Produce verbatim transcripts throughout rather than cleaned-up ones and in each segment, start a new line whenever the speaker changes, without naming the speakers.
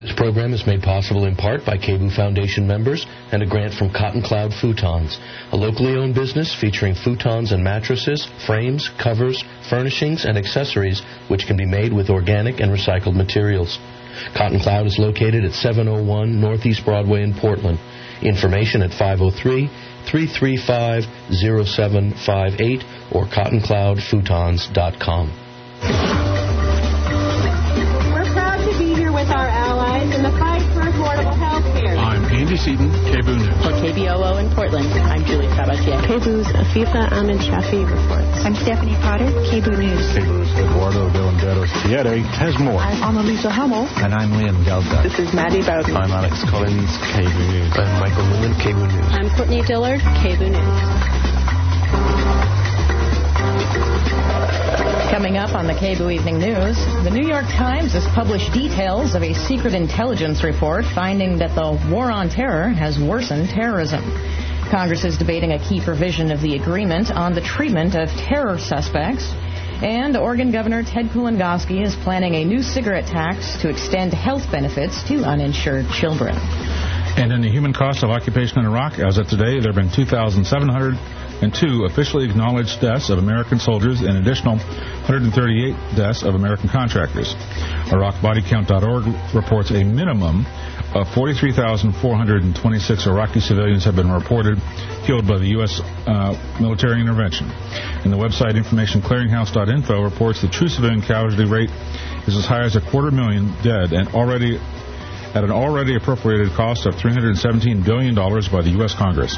This program is made possible in part by K B O Foundation members and a grant from Cotton Cloud Futons, a locally owned business featuring futons and mattresses, frames, covers, furnishings, and accessories which can be made with organic and recycled materials. Cotton Cloud is located at seven oh one Northeast Broadway in Portland. Information at five oh three, three three five, oh seven five eight or cotton cloud futons dot com.
We're proud to be here with our allies in the fight for affordable health care.
I'm Andy Seaton, K B O News.
For K B O O in Portland, I'm Julie Sabatier.
K B O's Afifa Ahmed Shafi reports.
I'm Stephanie Potter, K B O News.
K B O's Eduardo de Landeros Thierry has more.
I'm Annalisa Hummel.
And I'm Liam Gelda.
This is Maddie Bowden.
I'm Alex Collins, K B O News.
I'm Michael Newman, K B O News.
I'm Courtney Dillard, K B O News. Coming up on the K B O Evening News, the New York Times has published details of a secret intelligence report finding that the war on terror has worsened terrorism. Congress is debating a key provision of the agreement on the treatment of terror suspects. And Oregon Governor Ted Kulongoski is planning a new cigarette tax to extend health benefits to uninsured children.
And in the human cost of occupation in Iraq, as of today, there have been two thousand seven hundred two officially acknowledged deaths of American soldiers and additional one hundred thirty-eight deaths of American contractors. Iraq Body Count dot org reports a minimum of forty-three thousand four hundred twenty-six Iraqi civilians have been reported killed by the U S uh, military intervention. And the website information clearinghouse dot info reports the true civilian casualty rate is as high as a quarter million dead and already at an already appropriated cost of three hundred seventeen billion dollars by the U S Congress.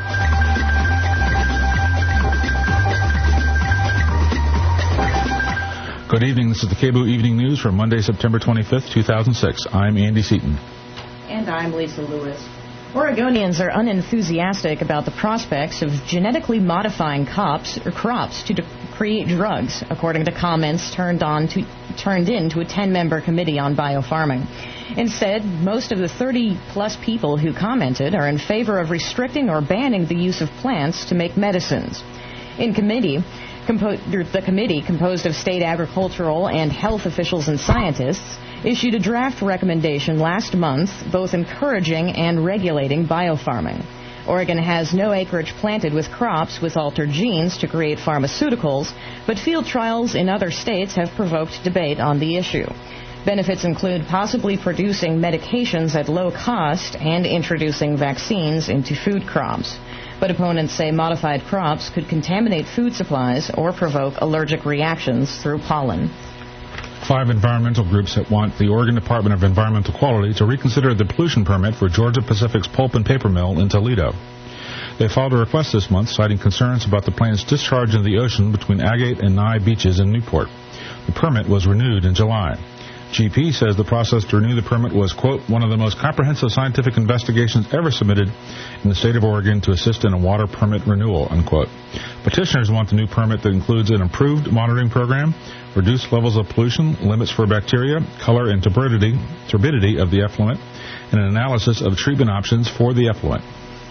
Good evening. This is the K B O Evening News for Monday, September twenty-fifth, two thousand six. I'm Andy Seaton.
And I'm Lisa Lewis. Oregonians are unenthusiastic about the prospects of genetically modifying crops or crops to de- create drugs, according to comments turned on to turned in to a ten-member committee on biofarming. Instead, most of the thirty-plus people who commented are in favor of restricting or banning the use of plants to make medicines. In committee, compo- the committee, composed of state agricultural and health officials and scientists, issued a draft recommendation last month, both encouraging and regulating biofarming. Oregon has no acreage planted with crops with altered genes to create pharmaceuticals, but field trials in other states have provoked debate on the issue. Benefits include possibly producing medications at low cost and introducing vaccines into food crops. But opponents say modified crops could contaminate food supplies or provoke allergic reactions through pollen.
Five environmental groups that want the Oregon Department of Environmental Quality to reconsider the pollution permit for Georgia Pacific's pulp and paper mill in Toledo. They filed a request this month citing concerns about the plant's discharge into the ocean between Agate and Nye beaches in Newport. The permit was renewed in July. G P says the process to renew the permit was, quote, one of the most comprehensive scientific investigations ever submitted in the state of Oregon to assist in a water permit renewal, unquote. Petitioners want the new permit that includes an improved monitoring program, reduced levels of pollution, limits for bacteria, color, and turbidity, turbidity of the effluent, and an analysis of treatment options for the effluent.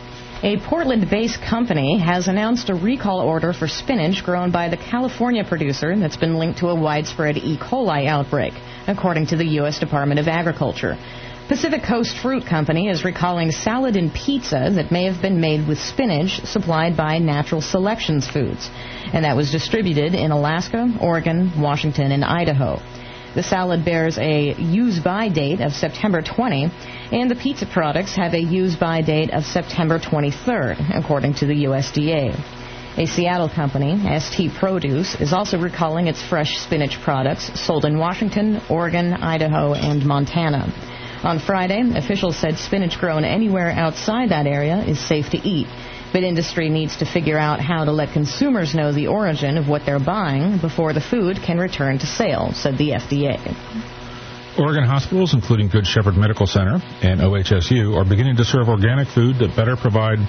A Portland-based company has announced a recall order for spinach grown by the California producer that's been linked to a widespread E. coli outbreak, according to the U S Department of Agriculture. Pacific Coast Fruit Company is recalling salad and pizza that may have been made with spinach supplied by Natural Selections Foods, and that was distributed in Alaska, Oregon, Washington, and Idaho. The salad bears a use-by date of September twentieth, and the pizza products have a use-by date of September twenty-third, according to the U S D A. A Seattle company, S T Produce, is also recalling its fresh spinach products sold in Washington, Oregon, Idaho, and Montana. On Friday, officials said spinach grown anywhere outside that area is safe to eat, but industry needs to figure out how to let consumers know the origin of what they're buying before the food can return to sale, said the F D A.
Oregon hospitals, including Good Shepherd Medical Center and O H S U, are beginning to serve organic food that better provide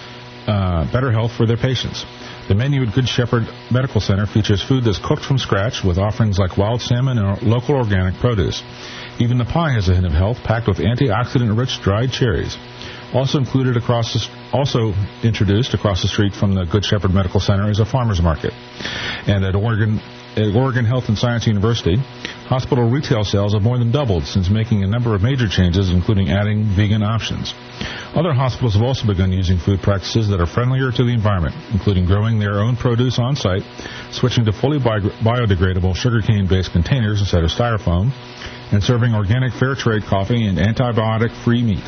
uh, better health for their patients. The menu at Good Shepherd Medical Center features food that's cooked from scratch with offerings like wild salmon and local organic produce. Even the pie has a hint of health, packed with antioxidant-rich dried cherries. Also included across the, also introduced across the street from the Good Shepherd Medical Center is a farmer's market. And at Oregon, at Oregon Health and Science University, Hospital retail sales have more than doubled since making a number of major changes, including adding vegan options. Other hospitals have also begun using food practices that are friendlier to the environment, including growing their own produce on-site, switching to fully bi- biodegradable sugarcane-based containers instead of styrofoam, and serving organic fair trade coffee and antibiotic-free meat.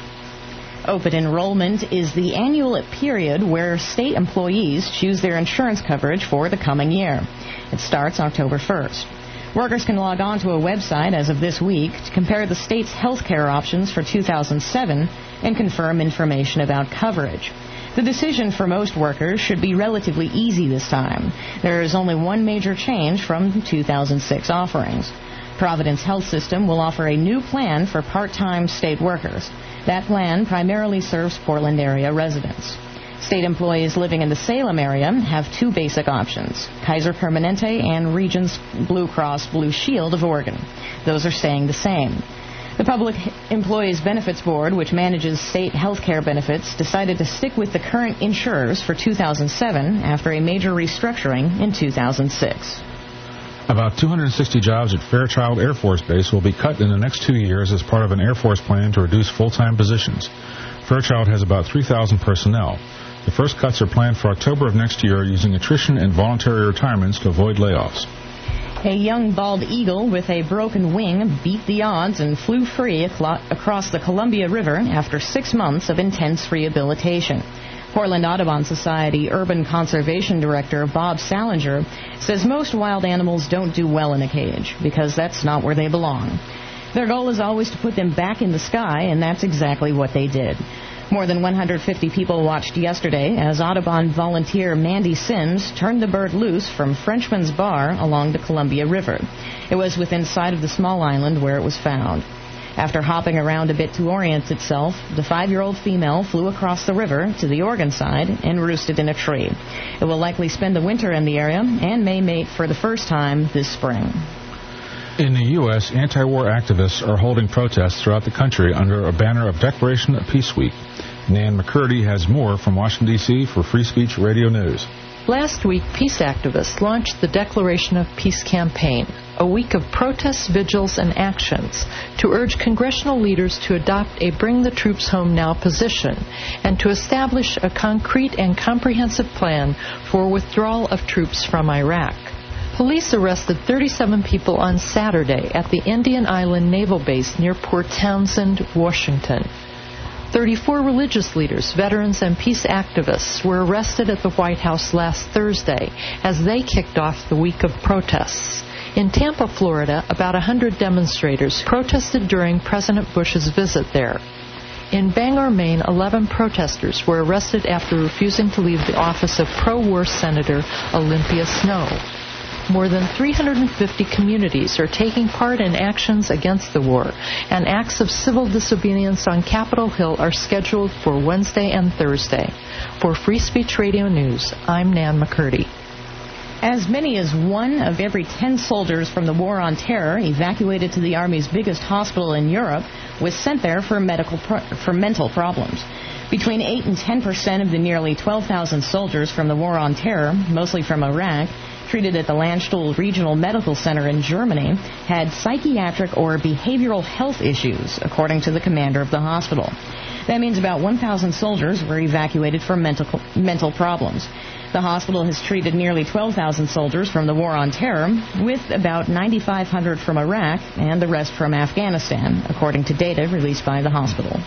Open enrollment is the annual period where state employees choose their insurance coverage for the coming year. It starts October first. Workers can log on to a website as of this week to compare the state's health care options for two thousand seven and confirm information about coverage. The decision for most workers should be relatively easy this time. There is only one major change from two thousand six offerings. Providence Health System will offer a new plan for part-time state workers. That plan primarily serves Portland area residents. State employees living in the Salem area have two basic options, Kaiser Permanente and Regions Blue Cross Blue Shield of Oregon. Those are staying the same. The Public Employees Benefits Board, which manages state health care benefits, decided to stick with the current insurers for two thousand seven after a major restructuring in two thousand six.
About two hundred sixty jobs at Fairchild Air Force Base will be cut in the next two years as part of an Air Force plan to reduce full-time positions. Fairchild has about three thousand personnel. The first cuts are planned for October of next year using attrition and voluntary retirements to avoid layoffs.
A young bald eagle with a broken wing beat the odds and flew free across the Columbia River after six months of intense rehabilitation. Portland Audubon Society Urban Conservation Director Bob Salinger says most wild animals don't do well in a cage because that's not where they belong. Their goal is always to put them back in the sky, and that's exactly what they did. More than one hundred fifty people watched yesterday as Audubon volunteer Mandy Sims turned the bird loose from Frenchman's Bar along the Columbia River. It was within sight of the small island where it was found. After hopping around a bit to orient itself, the five-year-old female flew across the river to the Oregon side and roosted in a tree. It will likely spend the winter in the area and may mate for the first time this spring.
In the U S, anti-war activists are holding protests throughout the country under a banner of Declaration of Peace Week. Nan McCurdy has more from Washington, D C for Free Speech Radio News.
Last week, peace activists launched the Declaration of Peace campaign, a week of protests, vigils, and actions to urge congressional leaders to adopt a Bring the Troops Home Now position and to establish a concrete and comprehensive plan for withdrawal of troops from Iraq. Police arrested thirty-seven people on Saturday at the Indian Island Naval Base near Port Townsend, Washington. thirty-four religious leaders, veterans, and peace activists were arrested at the White House last Thursday as they kicked off the week of protests. In Tampa, Florida, about one hundred demonstrators protested during President Bush's visit there. In Bangor, Maine, eleven protesters were arrested after refusing to leave the office of pro-war Senator Olympia Snowe. More than three hundred fifty communities are taking part in actions against the war, and acts of civil disobedience on Capitol Hill are scheduled for Wednesday and Thursday. For Free Speech Radio News, I'm Nan McCurdy.
As many as one of every ten soldiers from the War on Terror evacuated to the Army's biggest hospital in Europe was sent there for medical pro- for mental problems. Between eight and ten percent of the nearly twelve thousand soldiers from the War on Terror, mostly from Iraq, treated at the Landstuhl Regional Medical Center in Germany, had psychiatric or behavioral health issues, according to the commander of the hospital. That means about one thousand soldiers were evacuated for mental mental problems. The hospital has treated nearly twelve thousand soldiers from the War on Terror, with about nine thousand five hundred from Iraq and the rest from Afghanistan, according to data released by the hospital.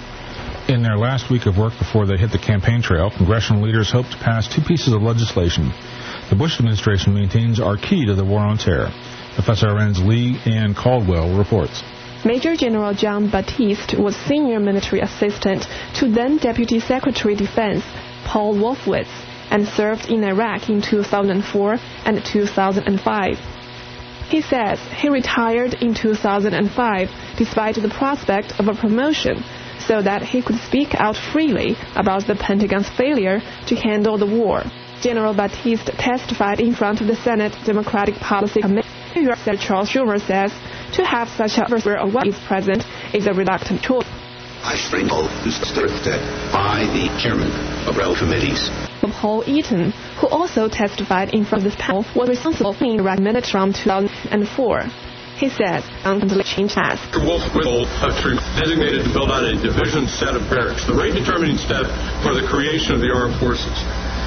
In their last week of work before they hit the campaign trail, congressional leaders hope to pass two pieces of legislation the Bush administration maintains are key to the War on Terror. F S R N's Lee Ann Caldwell reports.
Major General John Batiste was senior military assistant to then Deputy Secretary of Defense Paul Wolfowitz and served in Iraq in two thousand four and two thousand five. He says he retired in two thousand five despite the prospect of a promotion so that he could speak out freely about the Pentagon's failure to handle the war. General Batiste testified in front of the Senate Democratic Policy Committee. Senator Charles Schumer says to have such a where a wife is present is a reluctant choice.
I strangled by the chairman of rail committees.
Paul Eaton, who also testified in front of this panel, was responsible for Iraq minutes from two thousand four. He says, unconfidently change task.
Wolf Whittle of troops designated to build out a division set of barracks, the rate-determining step for the creation of the armed forces.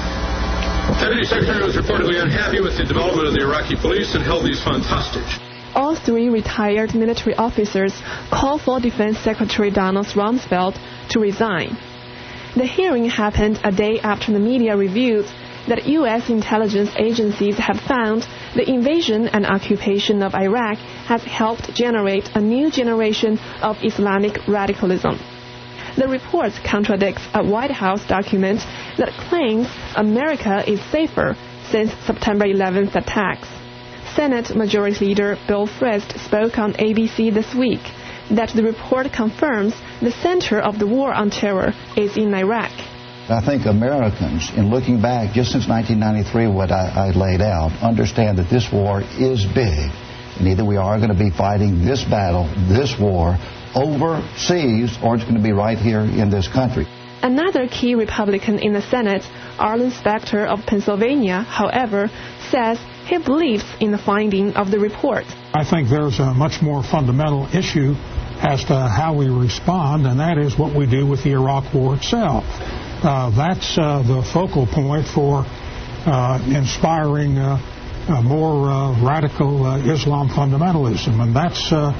Deputy Secretary was reportedly unhappy with the development of the Iraqi police and held these funds hostage.
All three retired military officers called for Defense Secretary Donald Rumsfeld to resign. The hearing happened a day after the media revealed that U S intelligence agencies have found the invasion and occupation of Iraq has helped generate a new generation of Islamic radicalism. The report contradicts a White House document that claims America is safer since September eleventh attacks. Senate Majority Leader Bill Frist spoke on A B C this week that the report confirms the center of the war on terror is in Iraq.
I think Americans, in looking back just since nineteen ninety-three, what I, I laid out, understand that this war is big. And either we are going to be fighting this battle, this war, overseas, or it's going to be right here in this country.
Another key Republican in the Senate, Arlen Specter of Pennsylvania, however, says he believes in the finding of the report.
I think there's a much more fundamental issue as to how we respond, and that is what we do with the Iraq War itself. Uh, that's uh, the focal point for uh, inspiring uh, uh, more uh, radical uh, Islam fundamentalism, and that's uh,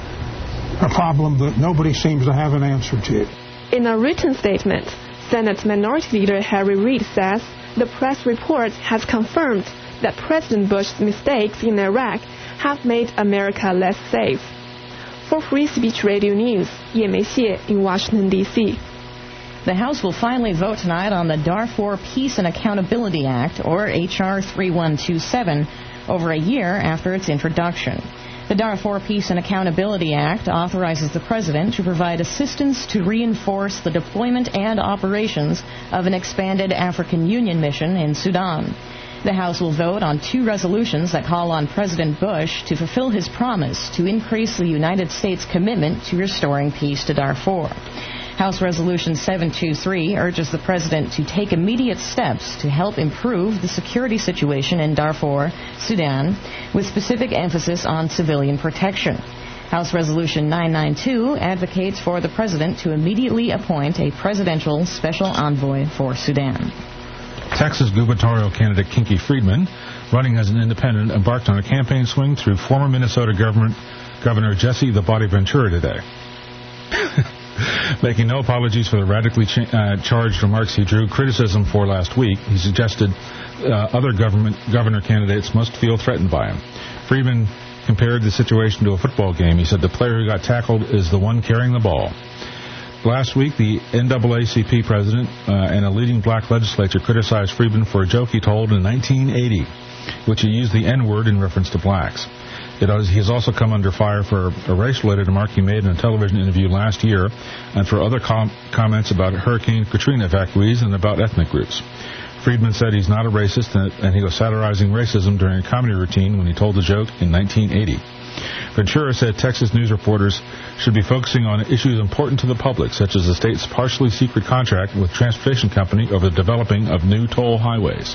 a problem that nobody seems to have an answer to.
In a written statement, Senate Minority Leader Harry Reid says the press report has confirmed that President Bush's mistakes in Iraq have made America less safe. For Free Speech Radio News, Ye Mei-xie in Washington, D C
The House will finally vote tonight on the Darfur Peace and Accountability Act, or H R thirty-one twenty-seven, over a year after its introduction. The Darfur Peace and Accountability Act authorizes the President to provide assistance to reinforce the deployment and operations of an expanded African Union mission in Sudan. The House will vote on two resolutions that call on President Bush to fulfill his promise to increase the United States' commitment to restoring peace to Darfur. House Resolution seven twenty-three urges the President to take immediate steps to help improve the security situation in Darfur, Sudan, with specific emphasis on civilian protection. House Resolution nine ninety-two advocates for the President to immediately appoint a presidential special envoy for Sudan.
Texas gubernatorial candidate Kinky Friedman, running as an independent, embarked on a campaign swing through former Minnesota government, Governor Jesse the Body Ventura today. Making no apologies for the radically cha- uh, charged remarks he drew criticism for last week, he suggested uh, other government governor candidates must feel threatened by him. Friedman compared the situation to a football game. He said the player who got tackled is the one carrying the ball. Last week, the N double A C P president uh, and a leading black legislator criticized Friedman for a joke he told in nineteen eighty, which he used the N-word in reference to blacks. It has, he has also come under fire for a race-related remark he made in a television interview last year and for other com- comments about Hurricane Katrina evacuees and about ethnic groups. Friedman said he's not a racist and, and he was satirizing racism during a comedy routine when he told the joke in nineteen eighty. Ventura said Texas news reporters should be focusing on issues important to the public, such as the state's partially secret contract with transportation company over the developing of new toll highways.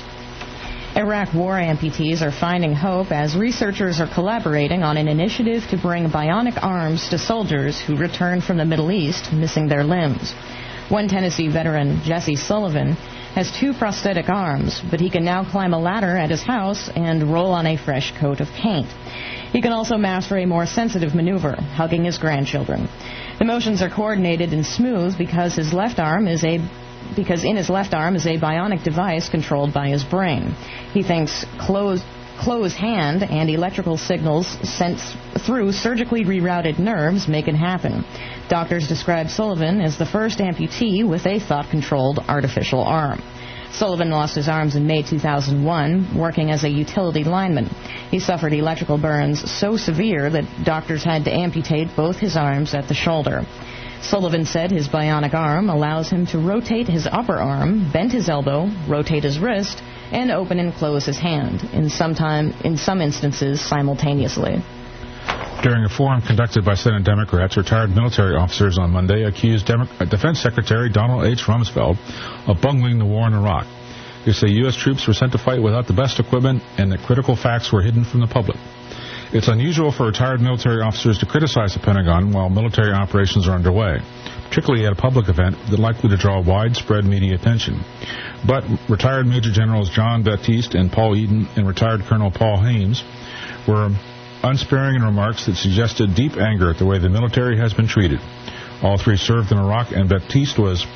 Iraq war amputees are finding hope as researchers are collaborating on an initiative to bring bionic arms to soldiers who return from the Middle East missing their limbs. One Tennessee veteran, Jesse Sullivan, has two prosthetic arms, but he can now climb a ladder at his house and roll on a fresh coat of paint. He can also master a more sensitive maneuver, hugging his grandchildren. The motions are coordinated and smooth because his left arm is a because in his left arm is a bionic device controlled by his brain. He thinks closed, closed hand and electrical signals sent through surgically rerouted nerves make it happen. Doctors describe Sullivan as the first amputee with a thought-controlled artificial arm. Sullivan lost his arms in May two thousand one, working as a utility lineman. He suffered electrical burns so severe that doctors had to amputate both his arms at the shoulder. Sullivan said his bionic arm allows him to rotate his upper arm, bend his elbow, rotate his wrist, and open and close his hand, in some time, in some instances simultaneously.
During a forum conducted by Senate Democrats, retired military officers on Monday accused Demo- Defense Secretary Donald H. Rumsfeld of bungling the war in Iraq. They say U S troops were sent to fight without the best equipment and that critical facts were hidden from the public. It's unusual for retired military officers to criticize the Pentagon while military operations are underway, particularly at a public event that's likely to draw widespread media attention. But retired Major Generals John Baptiste and Paul Eden and retired Colonel Paul Hames were unsparing in remarks that suggested deep anger at the way the military has been treated. All three served in Iraq, and Baptiste was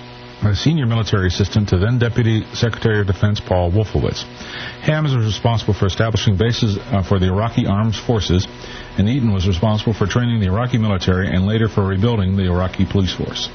a senior military assistant to then Deputy Secretary of Defense Paul Wolfowitz. Hames was responsible for establishing bases uh, for the Iraqi armed forces, and Eaton was responsible for training the Iraqi military and later for rebuilding the Iraqi police force.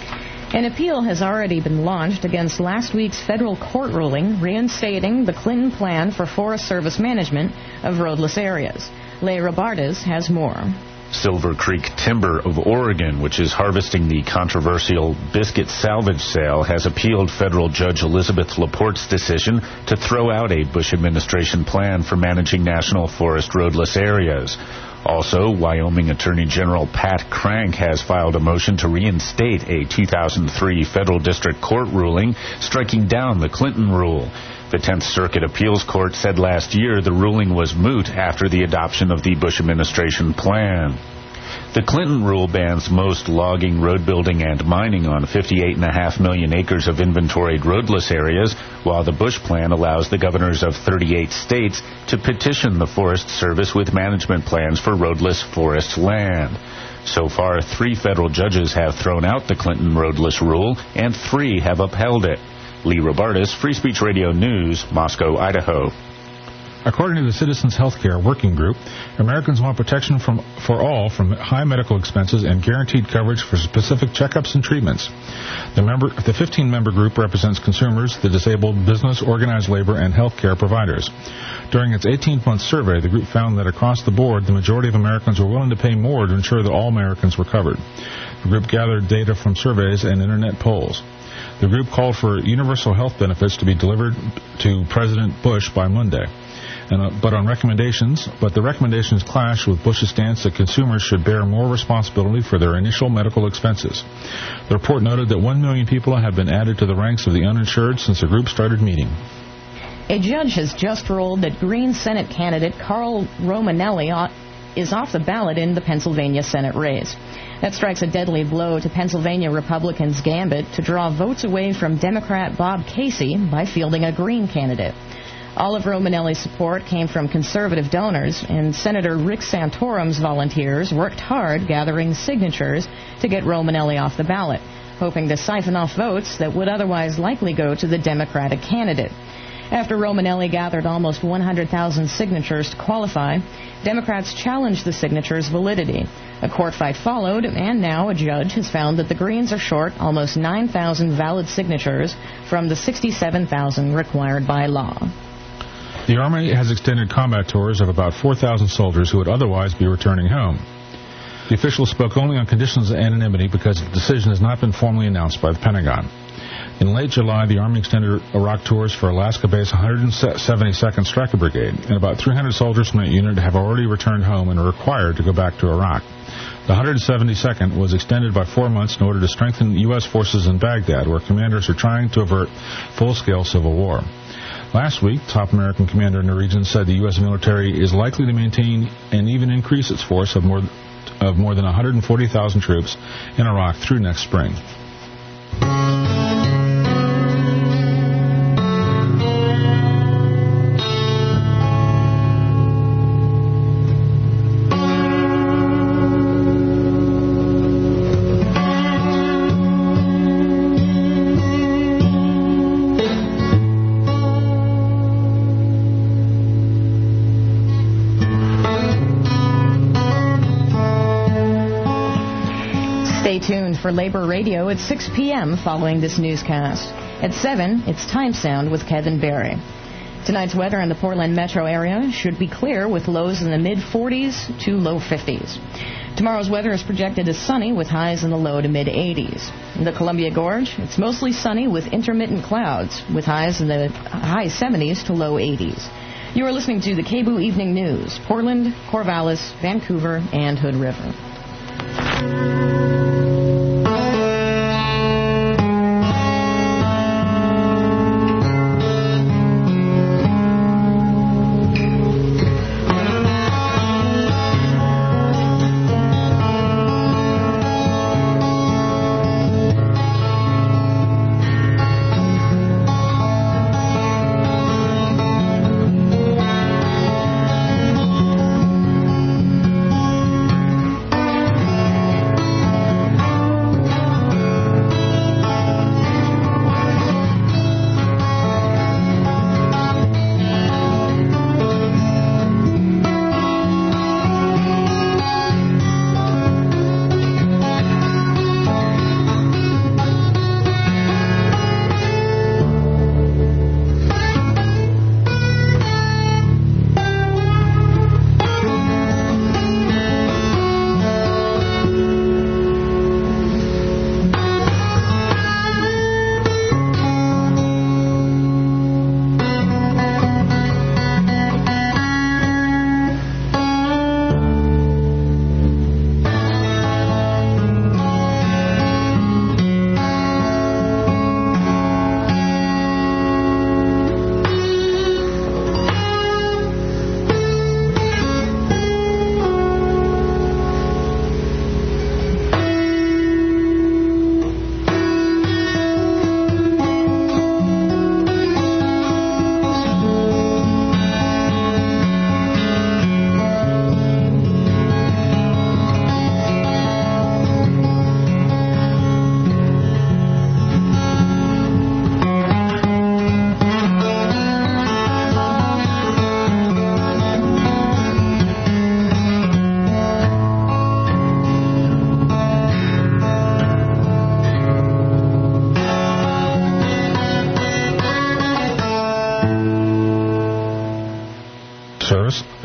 An appeal has already been launched against last week's federal court ruling reinstating the Clinton plan for Forest Service management of roadless areas. Leigh Robartes has more.
Silver Creek Timber of Oregon, which is harvesting the controversial biscuit salvage sale, has appealed federal judge Elizabeth Laporte's decision to throw out a Bush administration plan for managing national forest roadless areas. Also, Wyoming Attorney General Pat Crank has filed a motion to reinstate a two thousand three federal district court ruling striking down the Clinton rule. The Tenth Circuit Appeals Court said last year the ruling was moot after the adoption of the Bush administration plan. The Clinton rule bans most logging, road building, and mining on fifty-eight point five million acres of inventoried roadless areas, while the Bush plan allows the governors of thirty-eight states to petition the Forest Service with management plans for roadless forest land. So far, three federal judges have thrown out the Clinton roadless rule, and three have upheld it. Leigh Robartes, Free Speech Radio News, Moscow, Idaho.
According to the Citizens Healthcare Working Group, Americans want protection from, for all from high medical expenses and guaranteed coverage for specific checkups and treatments. The member, the fifteen-member group represents consumers, the disabled, business, organized labor, and healthcare providers. During its eighteen-month survey, the group found that across the board, the majority of Americans were willing to pay more to ensure that all Americans were covered. The group gathered data from surveys and internet polls. The group called for universal health benefits to be delivered to President Bush by Monday. And, uh, but on recommendations, but the recommendations clash with Bush's stance that consumers should bear more responsibility for their initial medical expenses. The report noted that one million people have been added to the ranks of the uninsured since the group started meeting.
A judge has just ruled that Green Senate candidate Carl Romanelli is off the ballot in the Pennsylvania Senate race. That strikes a deadly blow to Pennsylvania Republicans' gambit to draw votes away from Democrat Bob Casey by fielding a Green candidate. All of Romanelli's support came from conservative donors, and Senator Rick Santorum's volunteers worked hard gathering signatures to get Romanelli off the ballot, hoping to siphon off votes that would otherwise likely go to the Democratic candidate. After Romanelli gathered almost one hundred thousand signatures to qualify, Democrats challenged the signatures' validity. A court fight followed, and now a judge has found that the Greens are short almost nine thousand valid signatures from the sixty-seven thousand required by law.
The Army has extended combat tours of about four thousand soldiers who would otherwise be returning home. The officials spoke only on conditions of anonymity because the decision has not been formally announced by the Pentagon. In late July, the Army extended Iraq tours for Alaska-based one hundred seventy-second Stryker Brigade, and about three hundred soldiers from that unit have already returned home and are required to go back to Iraq. The one hundred seventy-second was extended by four months in order to strengthen U S forces in Baghdad, where commanders are trying to avert full-scale civil war. Last week, top American commander in the region said the U S military is likely to maintain and even increase its force of more, of more than one hundred forty thousand troops in Iraq through next spring.
For Labor Radio at six p.m. following this newscast. At seven, it's Time Sound with Kevin Barry. Tonight's weather in the Portland metro area should be clear with lows in the mid forties to low fifties. Tomorrow's weather is projected as sunny with highs in the low to mid eighties. In the Columbia Gorge, it's mostly sunny with intermittent clouds with highs in the high seventies to low eighties. You are listening to the K B O O Evening News, Portland, Corvallis, Vancouver, and Hood River.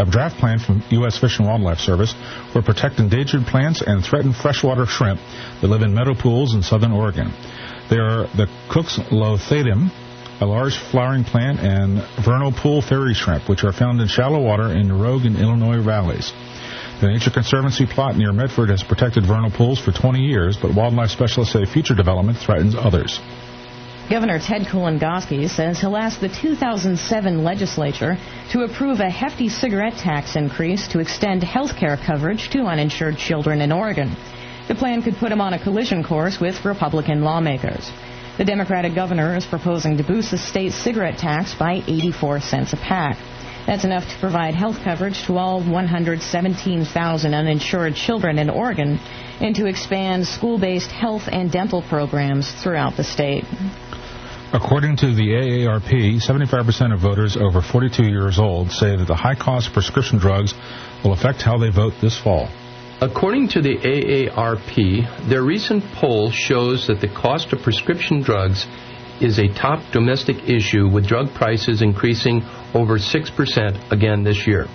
a draft plan from U S Fish and Wildlife Service will protect endangered plants and threatened freshwater shrimp that live in meadow pools in southern Oregon. They are the Cook's Lothatum, a large flowering plant, and vernal pool fairy shrimp, which are found in shallow water in the Rogue and Illinois valleys. The Nature Conservancy plot near Medford has protected vernal pools for twenty years, but wildlife specialists say future development threatens others.
Governor Ted Kulongoski says he'll ask the two thousand seven legislature to approve a hefty cigarette tax increase to extend health care coverage to uninsured children in Oregon. The plan could put him on a collision course with Republican lawmakers. The Democratic governor is proposing to boost the state's cigarette tax by eighty-four cents a pack. That's enough to provide health coverage to all one hundred seventeen thousand uninsured children in Oregon and to expand school-based health and dental programs throughout the state.
According to the A A R P, seventy-five percent of voters over forty-two years old say that the high cost of prescription drugs will affect how they vote this fall.
According to the A A R P, their recent poll shows that the cost of prescription drugs is a top domestic issue, with drug prices increasing over six percent again this year.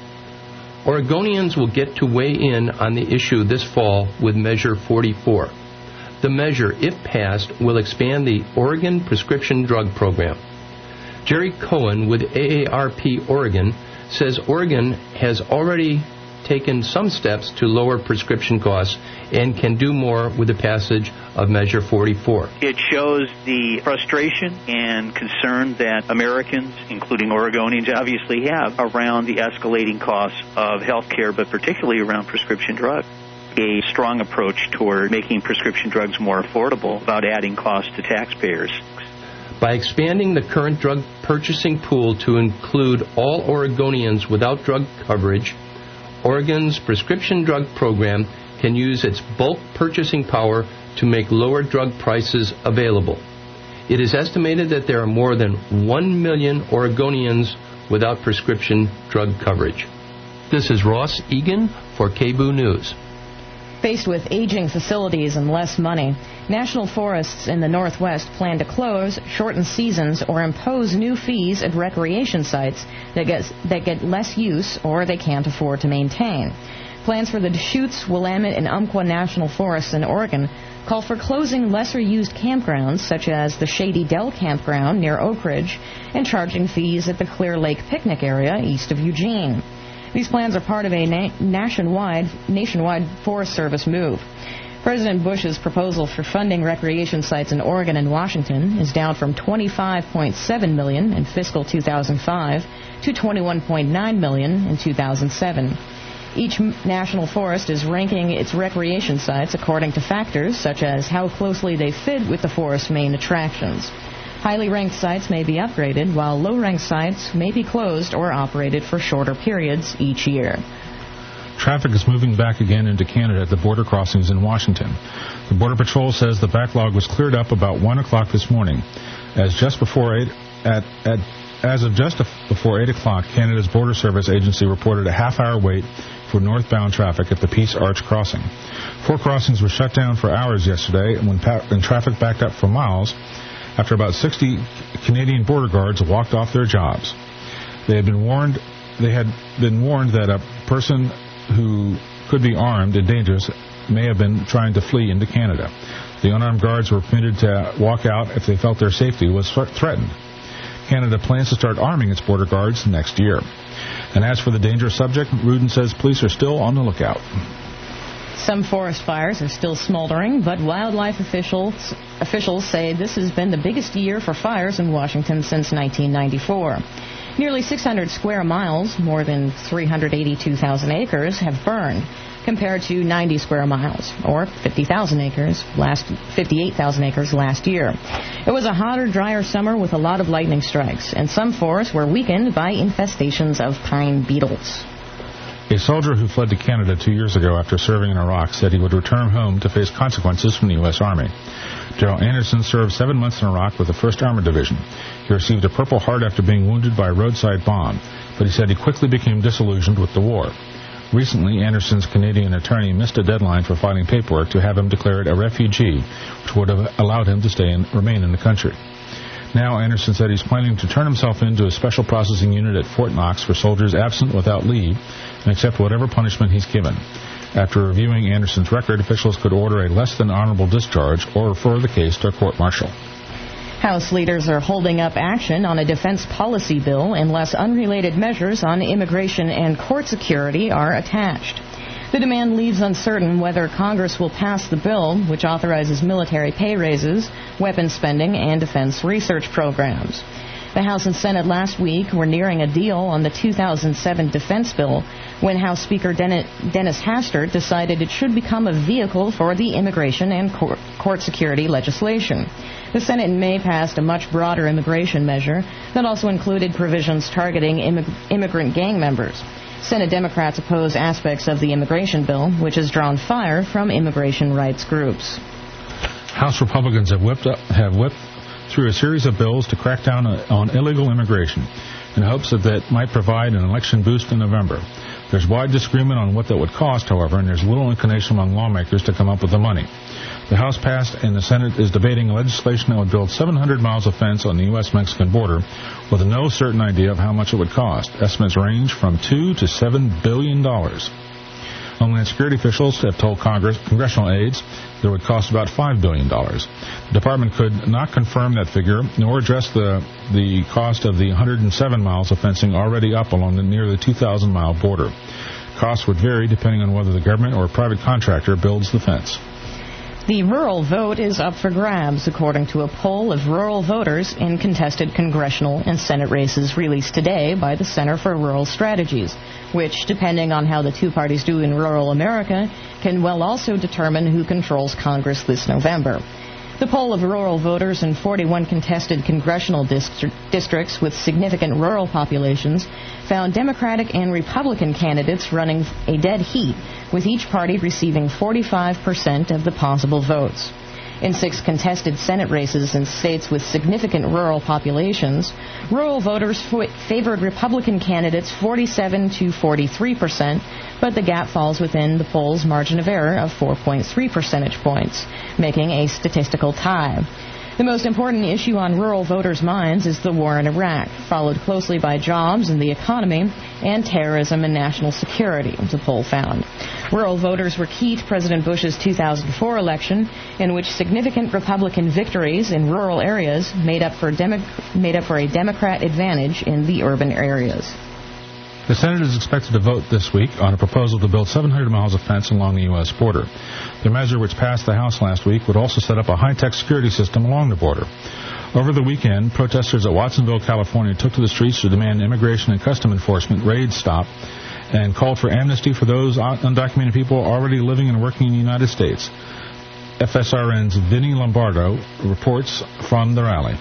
Oregonians will get to weigh in on the issue this fall with Measure forty-four. The measure, if passed, will expand the Oregon Prescription Drug Program. Jerry Cohen with A A R P Oregon says Oregon has already taken some steps to lower prescription costs and can do more with the passage of Measure forty-four.
It shows the frustration and concern that Americans, including Oregonians, obviously have around the escalating costs of health care, but particularly around prescription drugs. A strong approach toward making prescription drugs more affordable without adding costs to taxpayers.
By expanding the current drug purchasing pool to include all Oregonians without drug coverage, Oregon's prescription drug program can use its bulk purchasing power to make lower drug prices available. It is estimated that there are more than one million Oregonians without prescription drug coverage. This is Ross Egan for K B O O News.
Faced with aging facilities and less money, national forests in the Northwest plan to close, shorten seasons, or impose new fees at recreation sites that get, that get less use or they can't afford to maintain. Plans for the Deschutes, Willamette, and Umpqua National Forests in Oregon call for closing lesser-used campgrounds, such as the Shady Dell Campground near Oak Ridge, and charging fees at the Clear Lake Picnic area east of Eugene. These plans are part of a na- nationwide, nationwide Forest Service move. President Bush's proposal for funding recreation sites in Oregon and Washington is down from twenty-five point seven million dollars in fiscal two thousand five to twenty-one point nine million dollars in two thousand seven. Each national forest is ranking its recreation sites according to factors such as how closely they fit with the forest's main attractions. Highly ranked sites may be upgraded, while low-ranked sites may be closed or operated for shorter periods each year.
Traffic is moving back again into Canada at the border crossings in Washington. The Border Patrol says the backlog was cleared up about one o'clock this morning. As just before eight, at, at, as of just before eight o'clock, Canada's Border Service Agency reported a half-hour wait for northbound traffic at the Peace Arch crossing. Four crossings were shut down for hours yesterday, and when, pa- when traffic backed up for miles, after about sixty Canadian border guards walked off their jobs. They had been warned. They had been warned that a person who could be armed and dangerous may have been trying to flee into Canada. The unarmed guards were permitted to walk out if they felt their safety was threatened. Canada plans to start arming its border guards next year. And as for the dangerous subject, Rudin says police are still on the lookout.
Some forest fires are still smoldering, but wildlife officials officials say this has been the biggest year for fires in Washington since nineteen ninety-four. Nearly six hundred square miles, more than three hundred eighty-two thousand acres, have burned, compared to ninety square miles, or fifty thousand acres, last fifty-eight thousand acres last year. It was a hotter, drier summer with a lot of lightning strikes, and some forests were weakened by infestations of pine beetles.
A soldier who fled to Canada two years ago after serving in Iraq said he would return home to face consequences from the U S Army. General Anderson served seven months in Iraq with the first Armored Division. He received a Purple Heart after being wounded by a roadside bomb, but he said he quickly became disillusioned with the war. Recently, Anderson's Canadian attorney missed a deadline for filing paperwork to have him declared a refugee, which would have allowed him to stay and remain in the country. Now, Anderson said he's planning to turn himself into a special processing unit at Fort Knox for soldiers absent without leave and accept whatever punishment he's given. After reviewing Anderson's record, officials could order a less than honorable discharge or refer the case to a court-martial.
House leaders are holding up action on a defense policy bill unless unrelated measures on immigration and court security are attached. The demand leaves uncertain whether Congress will pass the bill, which authorizes military pay raises, weapons spending, and defense research programs. The House and Senate last week were nearing a deal on the two thousand seven defense bill when House Speaker Dennis Hastert decided it should become a vehicle for the immigration and court security legislation. The Senate in May passed a much broader immigration measure that also included provisions targeting immig- immigrant gang members. Senate Democrats oppose aspects of the immigration bill, which has drawn fire from immigration rights groups.
House Republicans have whipped up, have whipped through a series of bills to crack down on illegal immigration in hopes that that might provide an election boost in November. There's wide disagreement on what that would cost, however, and there's little inclination among lawmakers to come up with the money. The House passed and the Senate is debating legislation that would build seven hundred miles of fence on the U S Mexican border with no certain idea of how much it would cost. Estimates range from two to seven billion dollars. Homeland Security officials have told Congress, congressional aides that it would cost about five billion dollars. The department could not confirm that figure nor address the the cost of the one hundred seven miles of fencing already up along the near the two thousand mile border. Costs would vary depending on whether the government or a private contractor builds the fence.
The rural vote is up for grabs, according to a poll of rural voters in contested congressional and Senate races released today by the Center for Rural Strategies, which, depending on how the two parties do in rural America, can well also determine who controls Congress this November. The poll of rural voters in forty-one contested congressional distri- districts with significant rural populations found Democratic and Republican candidates running a dead heat, with each party receiving forty-five percent of the possible votes. In six contested Senate races in states with significant rural populations, rural voters f- favored Republican candidates forty-seven to forty-three percent, but the gap falls within the poll's margin of error of four point three percentage points, making a statistical tie. The most important issue on rural voters' minds is the war in Iraq, followed closely by jobs and the economy and terrorism and national security, the poll found. Rural voters were key to President Bush's two thousand four election, in which significant Republican victories in rural areas made up for, Demo- made up for a Democrat advantage in the urban areas.
The Senate is expected to vote this week on a proposal to build seven hundred miles of fence along the U S border. The measure, which passed the House last week, would also set up a high-tech security system along the border. Over the weekend, protesters at Watsonville, California, took to the streets to demand Immigration and Customs Enforcement raids stop and called for amnesty for those undocumented people already living and working in the United States. F S R N's Vinny Lombardo reports from the rally.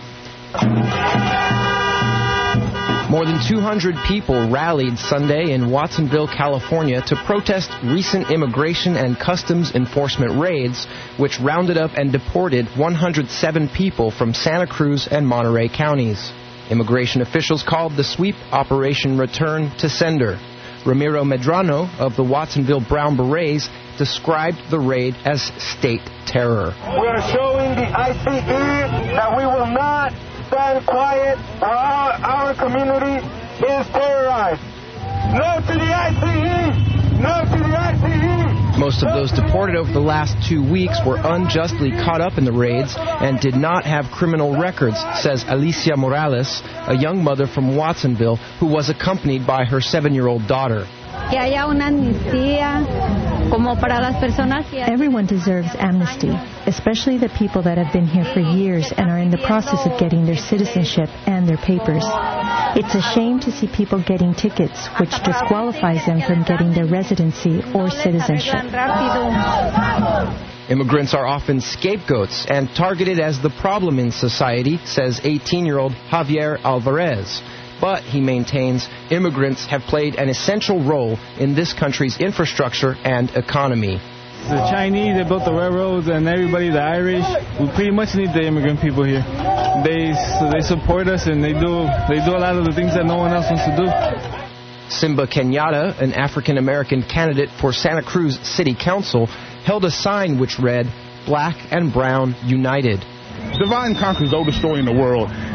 More than two hundred people rallied Sunday in Watsonville, California, to protest recent immigration and customs enforcement raids, which rounded up and deported one hundred seven people from Santa Cruz and Monterey counties. Immigration officials called the sweep Operation Return to Sender. Ramiro Medrano of the Watsonville Brown Berets described the raid as state terror.
We are showing the I C E that we will not stand quiet while our, our community is terrorized. No to the I C E! No to the I C E!
Most of those deported over the last two weeks were unjustly caught up in the raids and did not have criminal records, says Alicia Morales, a young mother from Watsonville who was accompanied by her seven-year-old daughter.
Everyone deserves amnesty, especially the people that have been here for years and are in the process of getting their citizenship and their papers. It's a shame to see people getting tickets, which disqualifies them from getting their residency or citizenship.
Immigrants are often scapegoats and targeted as the problem in society, says eighteen-year-old Javier Alvarez. But, he maintains, immigrants have played an essential role in this country's infrastructure and economy.
The Chinese, they built the railroads, and everybody, the Irish, we pretty much need the immigrant people here. They they support us, and they do they do a lot of the things that no one else wants to do.
Simba Kenyatta, an African-American candidate for Santa Cruz City Council, held a sign which read, "Black and Brown United."
Divide and conquer is the oldest story in the world.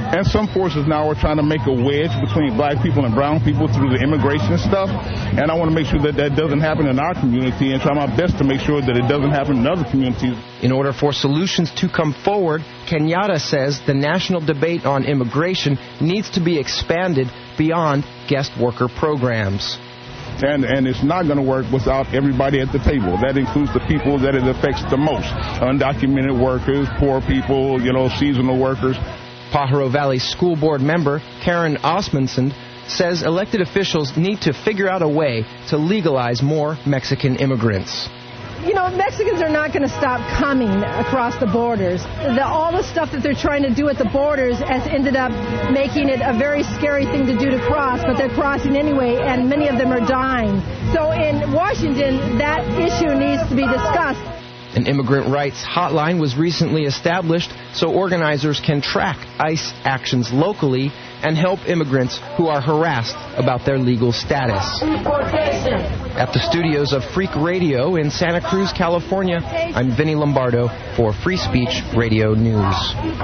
And some forces now are trying to make a wedge between black people and brown people through the immigration stuff. And I want to make sure that that doesn't happen in our community and try my best to make sure that it doesn't happen in other communities.
In order for solutions to come forward, Kenyatta says the national debate on immigration needs to be expanded beyond guest worker programs.
And and it's not going to work without everybody at the table. That includes the people that it affects the most. Undocumented workers, poor people, you know, seasonal workers.
Pajaro Valley School Board member Karen Osmundson says elected officials need to figure out a way to legalize more Mexican immigrants.
You know, Mexicans are not going to stop coming across the borders. The, all the stuff that they're trying to do at the borders has ended up making it a very scary thing to do to cross, but they're crossing anyway, and many of them are dying. So in Washington, that issue needs to be discussed.
An immigrant rights hotline was recently established so organizers can track ICE actions locally and help immigrants who are harassed about their legal status. At the studios of Freak Radio in Santa Cruz, California, I'm Vinny Lombardo for Free Speech Radio News.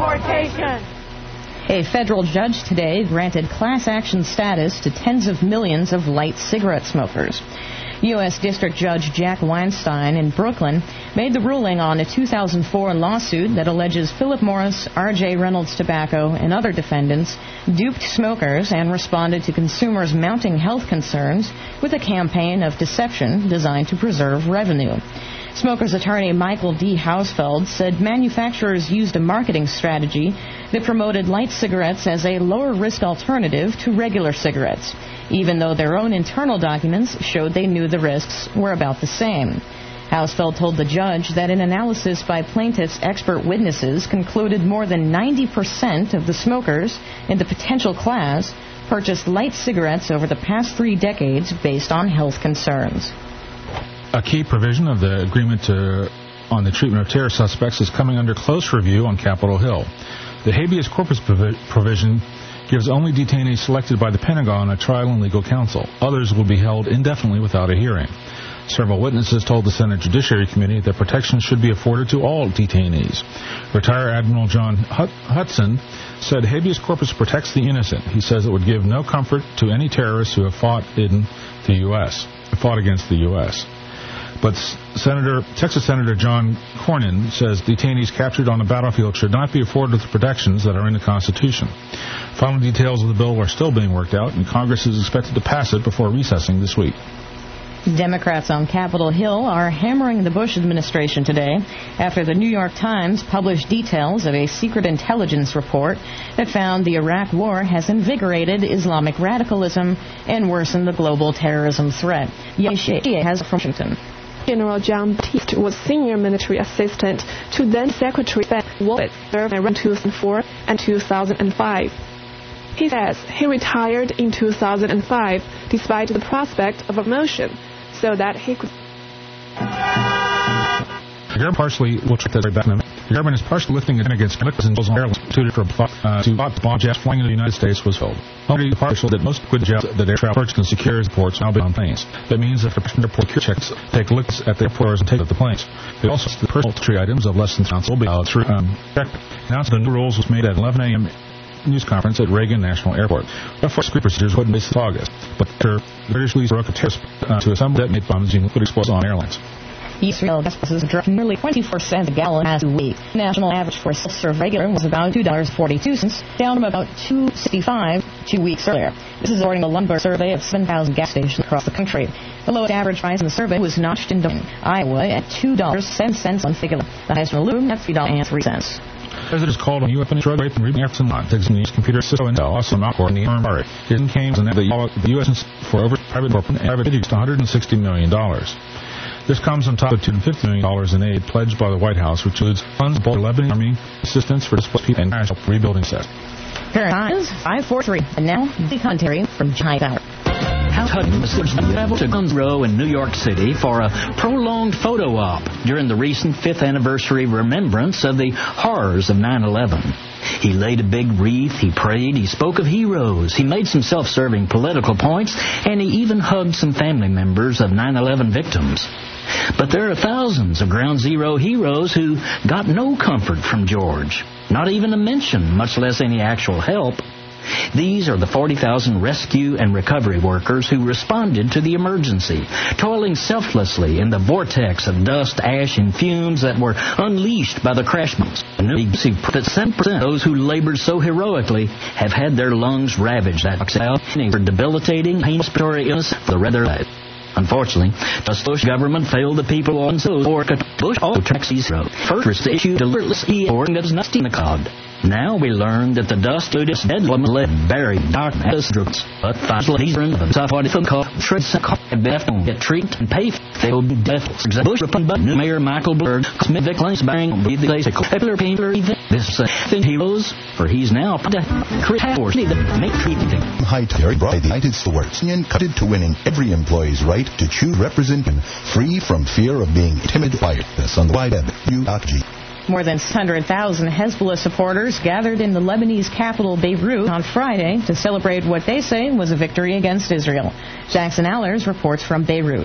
A federal judge today granted class action status to tens of millions of light cigarette smokers. U S District Judge Jack Weinstein in Brooklyn made the ruling on a two thousand four lawsuit that alleges Philip Morris, R J Reynolds Tobacco, and other defendants duped smokers and responded to consumers' mounting health concerns with a campaign of deception designed to preserve revenue. Smokers attorney Michael D. Hausfeld said manufacturers used a marketing strategy that promoted light cigarettes as a lower-risk alternative to regular cigarettes, even though their own internal documents showed they knew the risks were about the same. Hausfeld told the judge that an analysis by plaintiffs' expert witnesses concluded more than ninety percent of the smokers in the potential class purchased light cigarettes over the past three decades based on health concerns.
A key provision of the agreement to, on the treatment of terror suspects is coming under close review on Capitol Hill. The habeas corpus provi- provision gives only detainees selected by the Pentagon a trial and legal counsel. Others will be held indefinitely without a hearing. Several witnesses told the Senate Judiciary Committee that protection should be afforded to all detainees. Retired Admiral John Hut- Hudson said habeas corpus protects the innocent. He says it would give no comfort to any terrorists who have fought in the U S, fought against the U S But Senator, Texas Senator John Cornyn says detainees captured on the battlefield should not be afforded the protections that are in the Constitution. Final details of the bill are still being worked out, and Congress is expected to pass it before recessing this week.
Democrats on Capitol Hill are hammering the Bush administration today after the New York Times published details of a secret intelligence report that found the Iraq War has invigorated Islamic radicalism and worsened the global terrorism threat. Yeshia has from Washington.
General John Batiste was senior military assistant to then Secretary Ben Wolfowitz, served around two thousand four and two thousand five. He says he retired in two thousand five despite the prospect of a promotion, so that he could...
The government partially will check that back in a minute. The government is partially lifting it against chemicals and Maryland instituted for uh, to bomb jets flying into the United States was filled. Only the partial that most liquid jets that air travel purchased and secures ports now be on planes. That means that the airport checks take liquids at the airports and take at the planes. They also the personal tree items of less than three ounces will be allowed through um, checked. Announcement of the new rules was made at eleven a.m. news conference at Reagan National Airport. The first screen procedures put in place in August, but after the British police broke a terrorist uh, to assemble detonate bombs using liquid explosives on airlines.
Israel gas prices dropped nearly twenty-four cents a gallon last week. National average for self-serve regular was about two dollars and forty-two cents, down from about two dollars and sixty-five cents two weeks earlier. This is according to a Lumber survey of seven thousand gas stations across the country. The lowest average price in the survey was notched in Iowa at two dollars and seven cents on figure. The highest in Aluminum at three dollars and three cents.
Visitors called on U S drug rape and reading Jefferson Line, Texas News, Computer, Cisco, Intel, also Mount Court, and the Arm Barry. It came and the U S for over private corporate and private entities one hundred sixty million dollars. This comes on top of two hundred fifty million dollars in aid pledged by the White House, which includes funds for Lebanese Army assistance for displaced people and national rebuilding set.
Current time is five forty-three, and now the commentary from High Tower.
House Hudson's traveled to Guns Row in New York City for a prolonged photo op during the recent fifth anniversary remembrance of the horrors of nine eleven. He laid a big wreath, he prayed, he spoke of heroes, he made some self-serving political points, and he even hugged some family members of nine eleven victims. But there are thousands of Ground Zero heroes who got no comfort from George, not even a mention, much less any actual help. These are the forty thousand rescue and recovery workers who responded to the emergency, toiling selflessly in the vortex of dust, ash, and fumes that were unleashed by the crash bombs. And we see that seven percent of those who labored so heroically have had their lungs ravaged for debilitating, respiratory illness for the rest of their life. Unfortunately, the Bush government failed the people on so or Bush all taxis road. First issued a alertless e-warning that is not in the cloud. Now we learn that the dust load is dead woman led buried dark as droops. But finally these are in the top what if called shreds and left on get treated and pay they will be death. Bush upon but new Mayor Michael Bloomberg Smith claims bang be the basic popular painter event. This uh, thing heroes for he's now the force need to make treating.
High Terry by the United Stewards Union committed to winning every employee's right to choose representation free from fear of being intimidated by this on the wide web. U G.
More than six hundred thousand Hezbollah supporters gathered in the Lebanese capital Beirut on Friday to celebrate what they say was a victory against Israel. Jackson Allers reports from Beirut.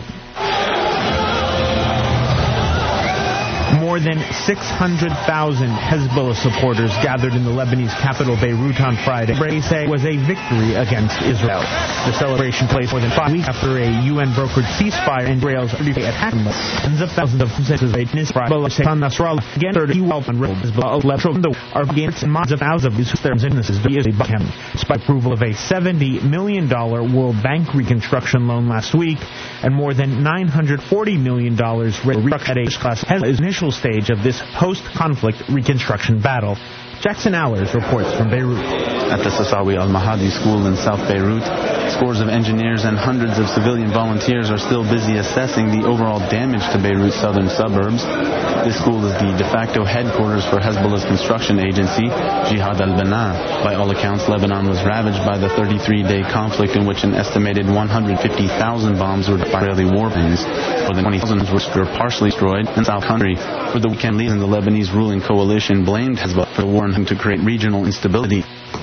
More than six hundred thousand Hezbollah supporters gathered in the Lebanese capital Beirut on Friday. They say was a victory against Israel. The celebration placed more than five weeks after a U N-brokered ceasefire in Israel's thirty-day attack. Tens of thousands of citizens Hezbollah say Nasrallah again thirty well and Hezbollah are against minds of thousands of these businesses. Despite approval of a seventy million dollars World Bank reconstruction loan last week and more than nine hundred forty million dollars at a class has initial stage of this post-conflict reconstruction battle. Jackson Allers reports from Beirut.
At the Sasawi Al-Mahadi School in South Beirut, scores of engineers and hundreds of civilian volunteers are still busy assessing the overall damage to Beirut's southern suburbs. This school is the de facto headquarters for Hezbollah's construction agency, Jihad al-Bana. By all accounts, Lebanon was ravaged by the thirty-three day conflict in which an estimated one hundred fifty thousand bombs were by Israeli warplanes. More than twenty thousand were partially destroyed in South country. For the weekend, leaders in the Lebanese ruling coalition blamed Hezbollah for the war and to create regional instability.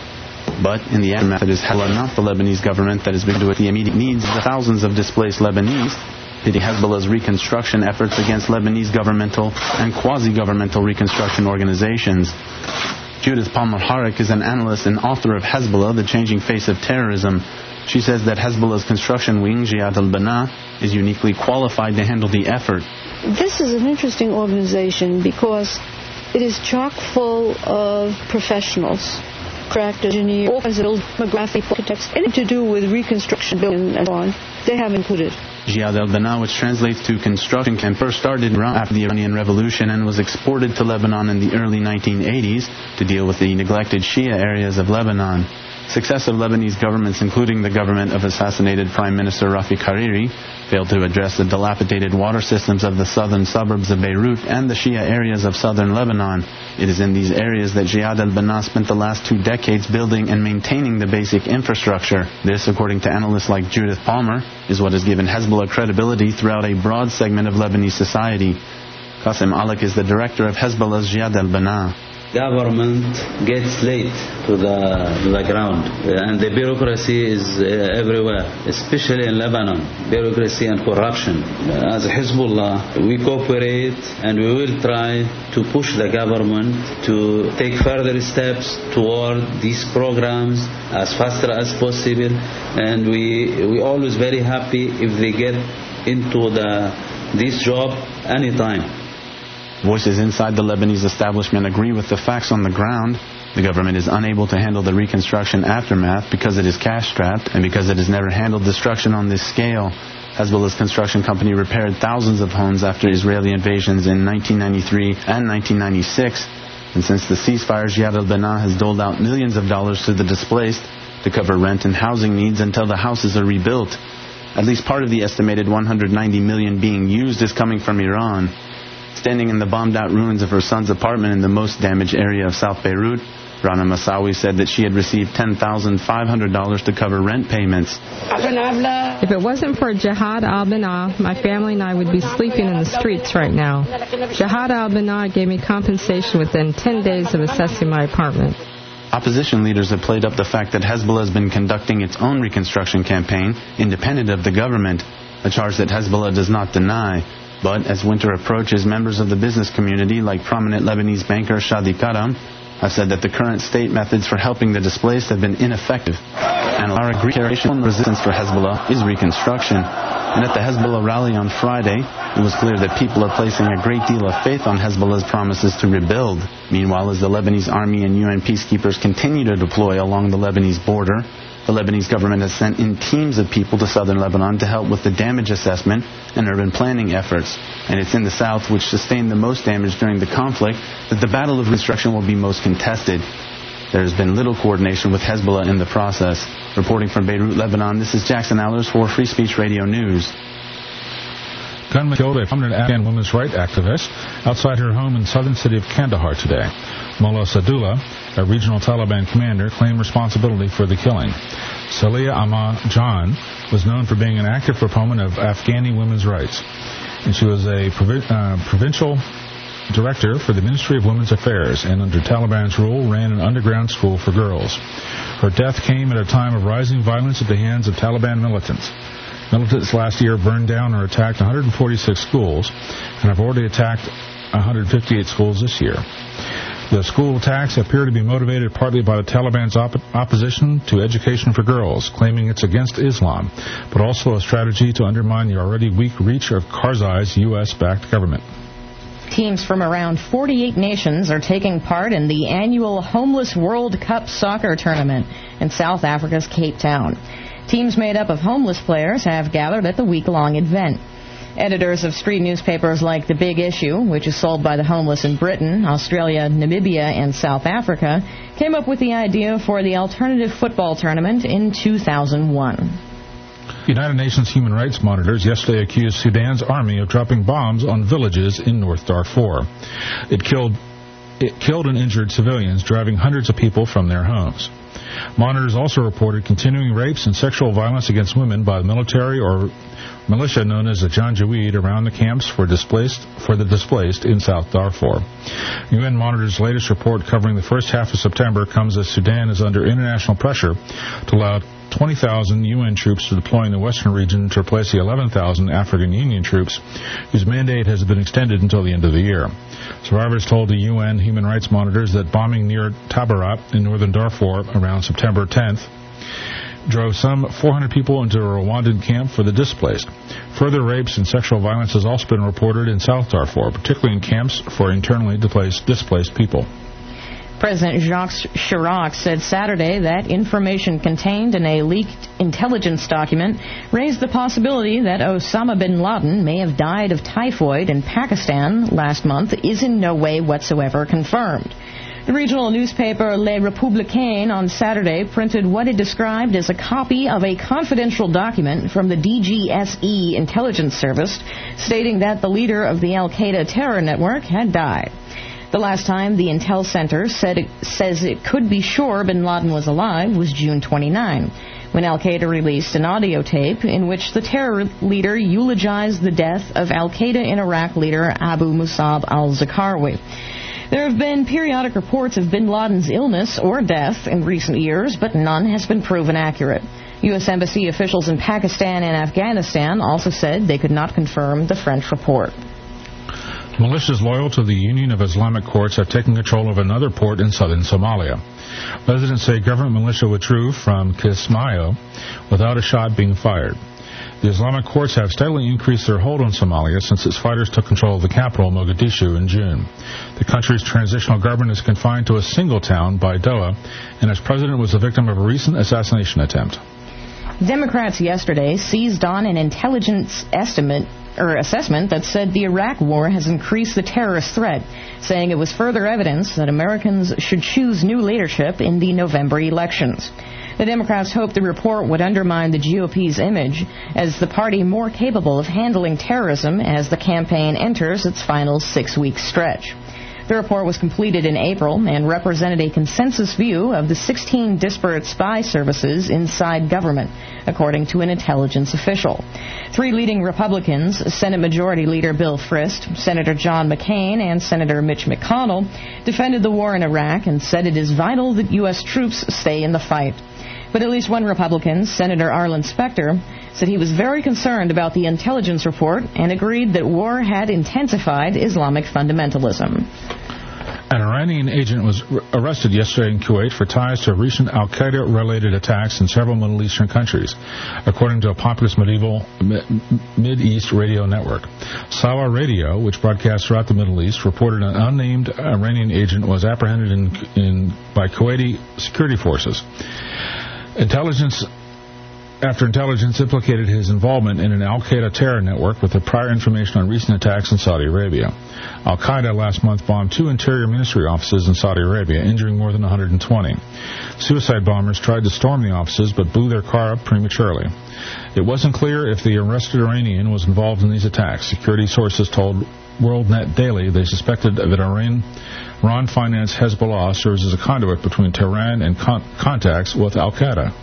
But in the aftermath, it is Hezbollah, not the Lebanese government, that has been doing the immediate needs of the thousands of displaced Lebanese, pitting Hezbollah's reconstruction efforts against Lebanese governmental and quasi-governmental reconstruction organizations. Judith Palmer-Harrick is an analyst and author of Hezbollah, The Changing Face of Terrorism. She says that Hezbollah's construction wing, Jihad al-Bana, is uniquely qualified to handle the effort.
This is an interesting organization because it is chock full of professionals, craft engineers, demographic architects, anything to do with reconstruction, building, and so on. They have included.
Jihad al-Bana, which translates to construction camp, first started around after the Iranian Revolution and was exported to Lebanon in the early nineteen eighties to deal with the neglected Shia areas of Lebanon. Successive Lebanese governments, including the government of assassinated Prime Minister Rafik Hariri, failed to address the dilapidated water systems of the southern suburbs of Beirut and the Shia areas of southern Lebanon. It is in these areas that Jihad al-Bana spent the last two decades building and maintaining the basic infrastructure. This, according to analysts like Judith Palmer, is what has given Hezbollah credibility throughout a broad segment of Lebanese society. Qasim Alak is the director of Hezbollah's Jihad al-Bana.
Government gets late to the, to the ground, and the bureaucracy is uh, everywhere, especially in Lebanon, bureaucracy and corruption. As Hezbollah, we cooperate and we will try to push the government to take further steps toward these programs as fast as possible, and we we always very happy if they get into the this job anytime.
Voices inside the Lebanese establishment agree with the facts on the ground. The government is unable to handle the reconstruction aftermath because it is cash-strapped and because it has never handled destruction on this scale. Hezbollah's construction company repaired thousands of homes after Israeli invasions in nineteen ninety-three and nineteen ninety-six. And since the ceasefire, Jihad al-Bana has doled out millions of dollars to the displaced to cover rent and housing needs until the houses are rebuilt. At least part of the estimated one hundred ninety million dollars being used is coming from Iran. Standing in the bombed-out ruins of her son's apartment in the most damaged area of South Beirut, Rana Masawi said that she had received ten thousand five hundred dollars to cover rent payments.
If it wasn't for Jihad al-Banna, my family and I would be sleeping in the streets right now. Jihad al-Banna gave me compensation within ten days of assessing my apartment.
Opposition leaders have played up the fact that Hezbollah has been conducting its own reconstruction campaign, independent of the government, a charge that Hezbollah does not deny. But as winter approaches, members of the business community, like prominent Lebanese banker Shadi Karam, have said that the current state methods for helping the displaced have been ineffective. And our agreement resistance for Hezbollah is reconstruction. And at the Hezbollah rally on Friday, it was clear that people are placing a great deal of faith on Hezbollah's promises to rebuild. Meanwhile, as the Lebanese army and U N peacekeepers continue to deploy along the Lebanese border, the Lebanese government has sent in teams of people to southern Lebanon to help with the damage assessment and urban planning efforts. And it's in the south, which sustained the most damage during the conflict, that the battle of reconstruction will be most contested. There has been little coordination with Hezbollah in the process. Reporting from Beirut, Lebanon, this is Jackson Allers for Free Speech Radio News.
Gunman killed a prominent Afghan women's rights activist outside her home in the southern city of Kandahar today. Mullah Sadullah, a regional Taliban commander, claimed responsibility for the killing. Salia Ahmad Jan was known for being an active proponent of Afghani women's rights, and she was a provi- uh, provincial director for the Ministry of Women's Affairs, and under Taliban's rule ran an underground school for girls. Her death came at a time of rising violence at the hands of Taliban militants. Militants last year burned down or attacked one hundred forty-six schools and have already attacked one hundred fifty-eight schools this year. The school attacks appear to be motivated partly by the Taliban's op- opposition to education for girls, claiming it's against Islam, but also a strategy to undermine the already weak reach of Karzai's U S-backed government.
Teams from around forty-eight nations are taking part in the annual Homeless World Cup soccer tournament in South Africa's Cape Town. Teams made up of homeless players have gathered at the week-long event. Editors of street newspapers like The Big Issue, which is sold by the homeless in Britain, Australia, Namibia, and South Africa, came up with the idea for the alternative football tournament in two thousand one.
United Nations human rights monitors yesterday accused Sudan's army of dropping bombs on villages in North Darfur. It killed, it killed and injured civilians, driving hundreds of people from their homes. Monitors also reported continuing rapes and sexual violence against women by the military or militia known as the Janjaweed around the camps for displaced for the displaced in South Darfur. U N Monitor's latest report covering the first half of September comes as Sudan is under international pressure to allow twenty thousand U N troops to deploy in the western region to replace the eleven thousand African Union troops whose mandate has been extended until the end of the year. Survivors told the U N Human Rights Monitors that bombing near Tabarat in northern Darfur around September tenth drove some four hundred people into a Rwandan camp for the displaced. Further rapes and sexual violence has also been reported in South Darfur, particularly in camps for internally displaced, displaced people.
President Jacques Chirac said Saturday that information contained in a leaked intelligence document raised the possibility that Osama bin Laden may have died of typhoid in Pakistan last month is in no way whatsoever confirmed. The regional newspaper Le Républicain on Saturday printed what it described as a copy of a confidential document from the D G S E intelligence service stating that the leader of the Al-Qaeda terror network had died. The last time the Intel Center said it, says it could be sure bin Laden was alive was June twenty-ninth, when Al-Qaeda released an audio tape in which the terror leader eulogized the death of Al-Qaeda in Iraq leader Abu Musab al-Zarqawi. There have been periodic reports of bin Laden's illness or death in recent years, but none has been proven accurate. U S Embassy officials in Pakistan and Afghanistan also said they could not confirm the French report.
Militias loyal to the Union of Islamic Courts have taken control of another port in southern Somalia. Residents say government militia withdrew from Kismayo without a shot being fired. The Islamic courts have steadily increased their hold on Somalia since its fighters took control of the capital, Mogadishu, in June. The country's transitional government is confined to a single town, Baidoa, and its president was the victim of a recent assassination attempt.
Democrats yesterday seized on an intelligence estimate or assessment that said the Iraq war has increased the terrorist threat, saying it was further evidence that Americans should choose new leadership in the November elections. The Democrats hoped the report would undermine the G O P's image as the party more capable of handling terrorism as the campaign enters its final six-week stretch. The report was completed in April and represented a consensus view of the sixteen disparate spy services inside government, according to an intelligence official. Three leading Republicans, Senate Majority Leader Bill Frist, Senator John McCain, and Senator Mitch McConnell, defended the war in Iraq and said it is vital that U S troops stay in the fight. But at least one Republican, Senator Arlen Specter, said he was very concerned about the intelligence report and agreed that war had intensified Islamic fundamentalism.
An Iranian agent was arrested yesterday in Kuwait for ties to recent al-Qaeda-related attacks in several Middle Eastern countries, according to a populist medieval Mid-East radio network. Sawa Radio, which broadcasts throughout the Middle East, reported an unnamed Iranian agent was apprehended in, in by Kuwaiti security forces. Intelligence After intelligence implicated his involvement in an al-Qaeda terror network with the prior information on recent attacks in Saudi Arabia. Al-Qaeda last month bombed two interior ministry offices in Saudi Arabia, injuring more than one hundred twenty. Suicide bombers tried to storm the offices but blew their car up prematurely. It wasn't clear if the arrested Iranian was involved in these attacks. Security sources told WorldNet Daily they suspected that Iran, Iran-financed Hezbollah serves as a conduit between Tehran and con- contacts with al-Qaeda.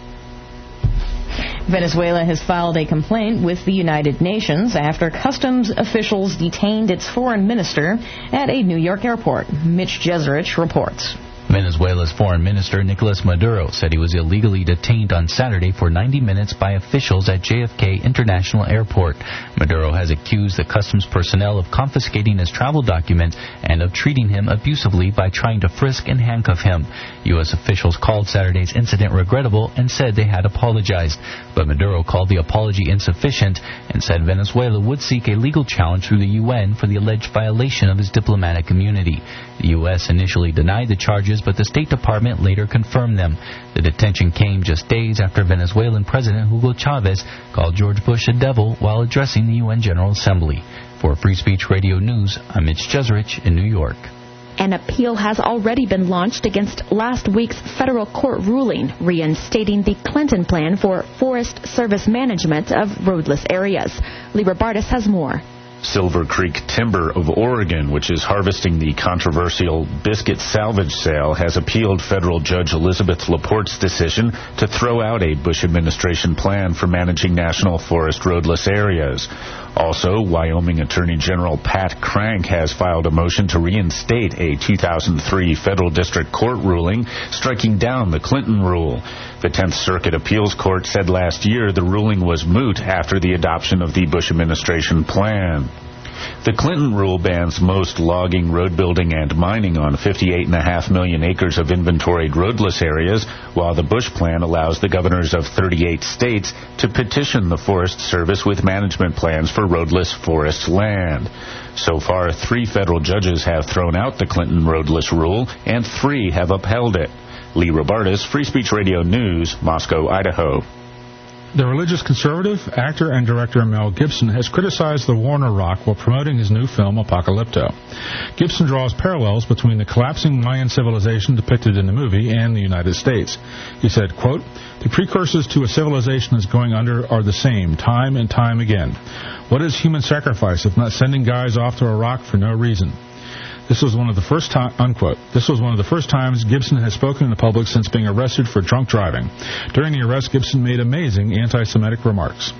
Venezuela has filed a complaint with the United Nations after customs officials detained its foreign minister at a New York airport. Mitch Jeserich reports.
Venezuela's foreign minister, Nicolas Maduro, said he was illegally detained on Saturday for ninety minutes by officials at J F K International Airport. Maduro has accused the customs personnel of confiscating his travel documents and of treating him abusively by trying to frisk and handcuff him. U S officials called Saturday's incident regrettable and said they had apologized. But Maduro called the apology insufficient and said Venezuela would seek a legal challenge through the U N for the alleged violation of his diplomatic immunity. The U S initially denied the charges, but the State Department later confirmed them. The detention came just days after Venezuelan President Hugo Chavez called George Bush a devil while addressing the U N General Assembly. For Free Speech Radio News, I'm Mitch Jeserich in New York.
An appeal has already been launched against last week's federal court ruling reinstating the Clinton plan for Forest Service management of roadless areas. Libra Bartis has more.
Silver Creek Timber of Oregon, which is harvesting the controversial biscuit salvage sale, has appealed federal judge Elizabeth Laporte's decision to throw out a Bush administration plan for managing national forest roadless areas. Also, Wyoming Attorney General Pat Crank has filed a motion to reinstate a two thousand three federal district court ruling striking down the Clinton rule. The Tenth Circuit Appeals Court said last year the ruling was moot after the adoption of the Bush administration plan. The Clinton rule bans most logging, road building, and mining on fifty-eight point five million acres of inventoried roadless areas, while the Bush plan allows the governors of thirty-eight states to petition the Forest Service with management plans for roadless forest land. So far, three federal judges have thrown out the Clinton roadless rule, and three have upheld it. Lee Robartis, Free Speech Radio News, Moscow, Idaho.
The religious conservative, actor and director Mel Gibson has criticized the war in Iraq while promoting his new film Apocalypto. Gibson draws parallels between the collapsing Mayan civilization depicted in the movie and the United States. He said, quote, "The precursors to a civilization that's going under are the same, time and time again. What is human sacrifice if not sending guys off to Iraq for no reason? This was one of the first time, unquote. This was one of the first times Gibson has spoken in the public since being arrested for drunk driving. During the arrest, Gibson made amazing anti-Semitic remarks."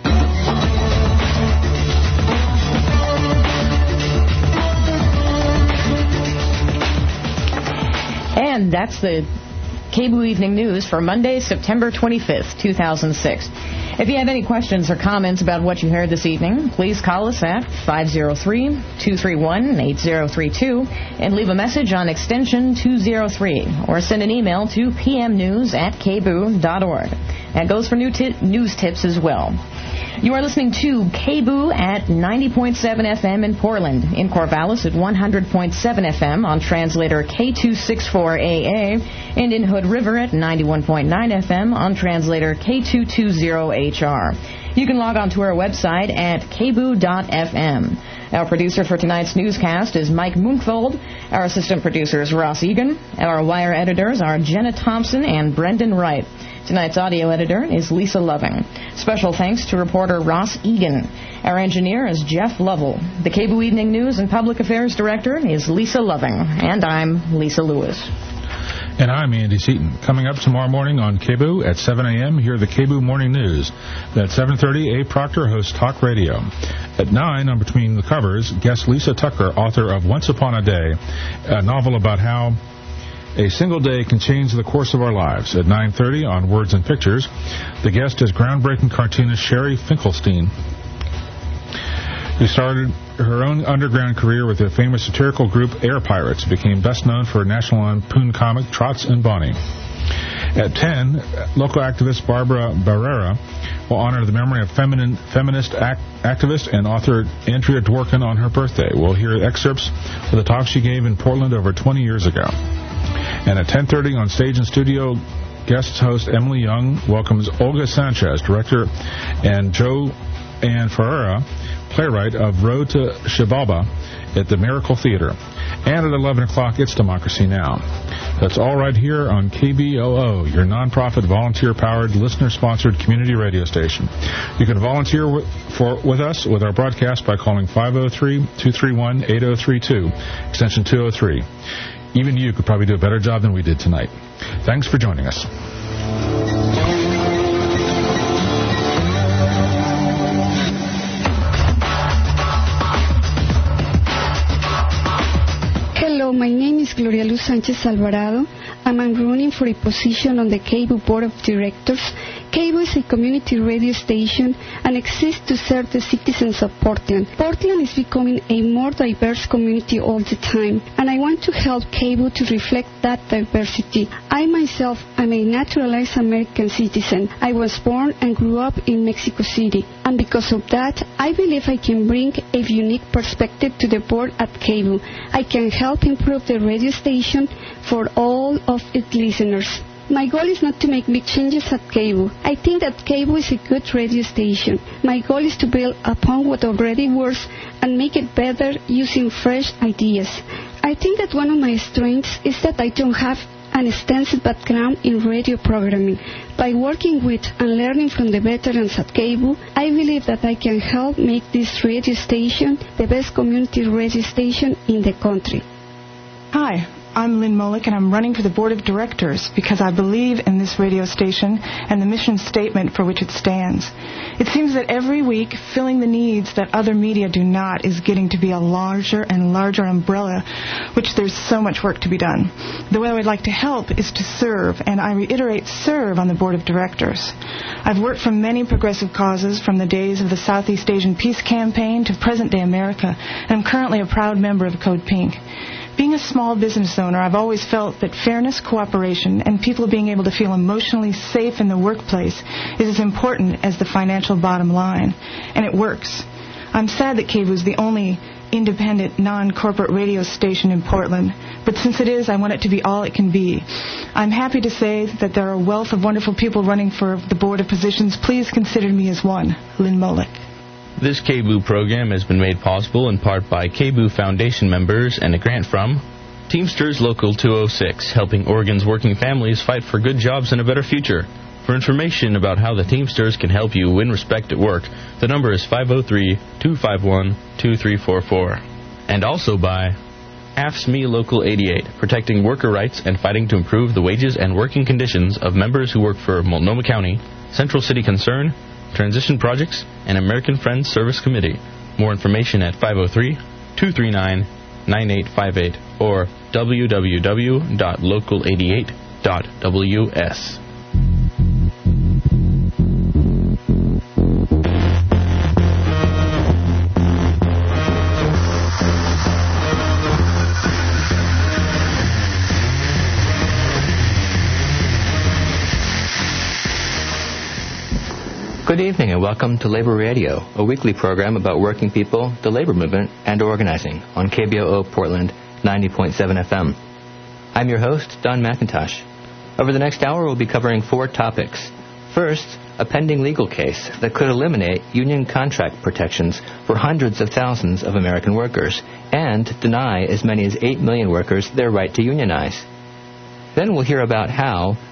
And that's the Cable Evening News for Monday, September twenty-fifth, two thousand six. If you have any questions or comments about what you heard this evening, please call us at five oh three, two three one, eight oh three two and leave a message on extension two oh three or send an email to p m news at k b o o dot org. That goes for new t- news tips as well. You are listening to K B O O at ninety point seven F M in Portland, in Corvallis at one hundred point seven F M on translator K two sixty-four A A, and in Hood River at ninety-one point nine F M on translator K two twenty H R. You can log on to our website at k b o o dot f m. Our producer for tonight's newscast is Mike Munkvold. Our assistant producer is Ross Egan. Our wire editors are Jenna Thompson and Brendan Wright. Tonight's audio editor is Lisa Loving. Special thanks to reporter Ross Egan. Our engineer is Jeff Lovell. The K B O O Evening News and Public Affairs Director is Lisa Loving. And I'm Lisa Lewis.
And I'm Andy Seaton. Coming up tomorrow morning on K B O O at seven a.m., hear the K B O O Morning News. At seven thirty, Abe Proctor hosts Talk Radio. At nine, on Between the Covers, guest Lisa Tucker, author of Once Upon a Day, a novel about how a single day can change the course of our lives. At nine thirty, on Words and Pictures, the guest is groundbreaking cartoonist Sherry Finkelstein, who started her own underground career with the famous satirical group Air Pirates, became best known for National Lampoon comic Trots and Bonnie. At ten, local activist Barbara Barrera will honor the memory of feminine, feminist act, activist and author Andrea Dworkin on her birthday. We'll hear excerpts of the talk she gave in Portland over twenty years ago. And at ten thirty on Stage and Studio, guest host Emily Young welcomes Olga Sanchez, director, and Joe Ann Ferreira, playwright of Road to Xibalba at the Miracle Theater. And at eleven o'clock, it's Democracy Now! That's all right here on K B O O, your nonprofit, volunteer-powered, listener-sponsored community radio station. You can volunteer with, for, with us with our broadcast by calling five oh three, two three one, eight oh three two, extension two oh three. Even you could probably do a better job than we did tonight. Thanks for joining us.
Hello, my name is Gloria Luz Sanchez Alvarado. I'm running for a position on the K B O O Board of Directors. K B O O is a community radio station and exists to serve the citizens of Portland. Portland is becoming a more diverse community all the time, and I want to help K B O O to reflect that diversity. I myself am a naturalized American citizen. I was born and grew up in Mexico City, and because of that, I believe I can bring a unique perspective to the board at K B O O. I can help improve the radio station for all of its listeners. My goal is not to make big changes at K B O O. I think that K B O O is a good radio station. My goal is to build upon what already works and make it better using fresh ideas. I think that one of my strengths is that I don't have an extensive background in radio programming. By working with and learning from the veterans at K B O O, I believe that I can help make this radio station the best community radio station in the country.
Hi, I'm Lynn Molick, and I'm running for the Board of Directors because I believe in this radio station and the mission statement for which it stands. It seems that every week, filling the needs that other media do not is getting to be a larger and larger umbrella, which there's so much work to be done. The way I would like to help is to serve, and I reiterate serve on the Board of Directors. I've worked for many progressive causes from the days of the Southeast Asian Peace Campaign to present-day America, and I'm currently a proud member of Code Pink. Being a small business owner, I've always felt that fairness, cooperation, and people being able to feel emotionally safe in the workplace is as important as the financial bottom line. And it works. I'm sad that K B O O is the only independent, non-corporate radio station in Portland, but since it is, I want it to be all it can be. I'm happy to say that there are a wealth of wonderful people running for the board of positions. Please consider me as one. Lynn Molick.
This K B O O program has been made possible in part by K B O O Foundation members and a grant from Teamsters Local two oh six, helping Oregon's working families fight for good jobs and a better future. For information about how the Teamsters can help you win respect at work, the number is five oh three, two five one, two three four four. And also by A F S C M E Local eighty-eight, protecting worker rights and fighting to improve the wages and working conditions of members who work for Multnomah County, Central City Concern, Transition Projects, and American Friends Service Committee. More information at five oh three, two three nine, nine eight five eight or w w w dot local eighty-eight dot w s.
Good evening and welcome to Labor Radio, a weekly program about working people, the labor movement, and organizing on K B O O Portland ninety point seven F M. I'm your host, Don McIntosh. Over the next hour, we'll be covering four topics. First, a pending legal case that could eliminate union contract protections for hundreds of thousands of American workers and deny as many as eight million workers their right to unionize. Then we'll hear about how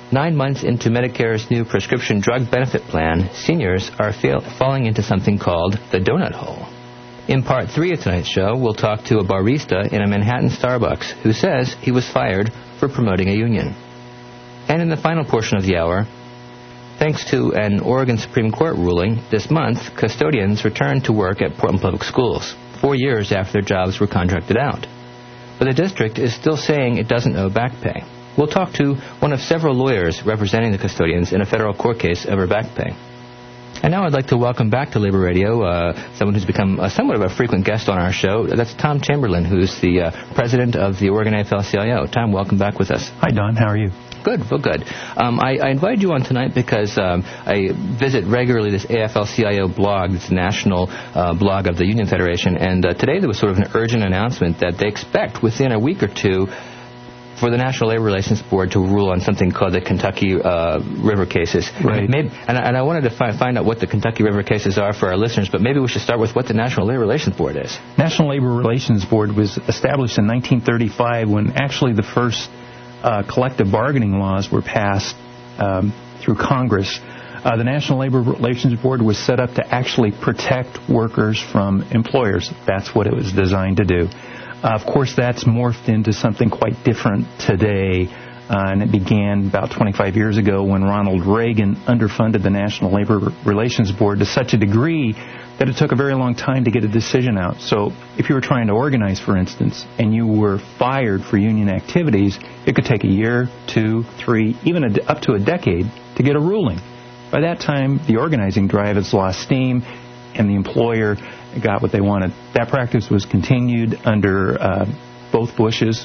Nine months into Medicare's new prescription drug benefit plan, seniors are fail- falling into something called the donut hole. In part three of tonight's show, we'll talk to a barista in a Manhattan Starbucks who says he was fired for promoting a union. And in the final portion of the hour, thanks to an Oregon Supreme Court ruling, this month, custodians returned to work at Portland Public Schools, four years after their jobs were contracted out. But the district is still saying it doesn't owe back pay. We'll talk to one of several lawyers representing the custodians in a federal court case over back pay. And now I'd like to welcome back to Labor Radio uh, someone who's become uh, somewhat of a frequent guest on our show. That's Tom Chamberlain, who's the uh, president of the Oregon A F L C I O. Tom, welcome back with us.
Hi, Don. How are you?
Good, well, good. Um, I, I invited you on tonight because um, I visit regularly this A F L C I O blog. It's a national uh, blog of the Union Federation. And uh, today there was sort of an urgent announcement that they expect within a week or two for the National Labor Relations Board to rule on something called the Kentucky uh, River cases.
Right.
Maybe, and, I, and I wanted to fi- find out what the Kentucky River cases are for our listeners, but maybe we should start with what the National Labor Relations Board is.
National Labor Relations Board was established in nineteen thirty-five when actually the first uh, collective bargaining laws were passed um, through Congress. Uh, the National Labor Relations Board was set up to actually protect workers from employers. That's what it was designed to do. Uh, of course, that's morphed into something quite different today, uh, and it began about twenty-five years ago when Ronald Reagan underfunded the National Labor Relations Board to such a degree that it took a very long time to get a decision out. So if you were trying to organize, for instance, and you were fired for union activities, it could take a year, two, three, even a, up to a decade to get a ruling. By that time, the organizing drive has lost steam, and the employer got what they wanted. That practice was continued under uh, both Bushes.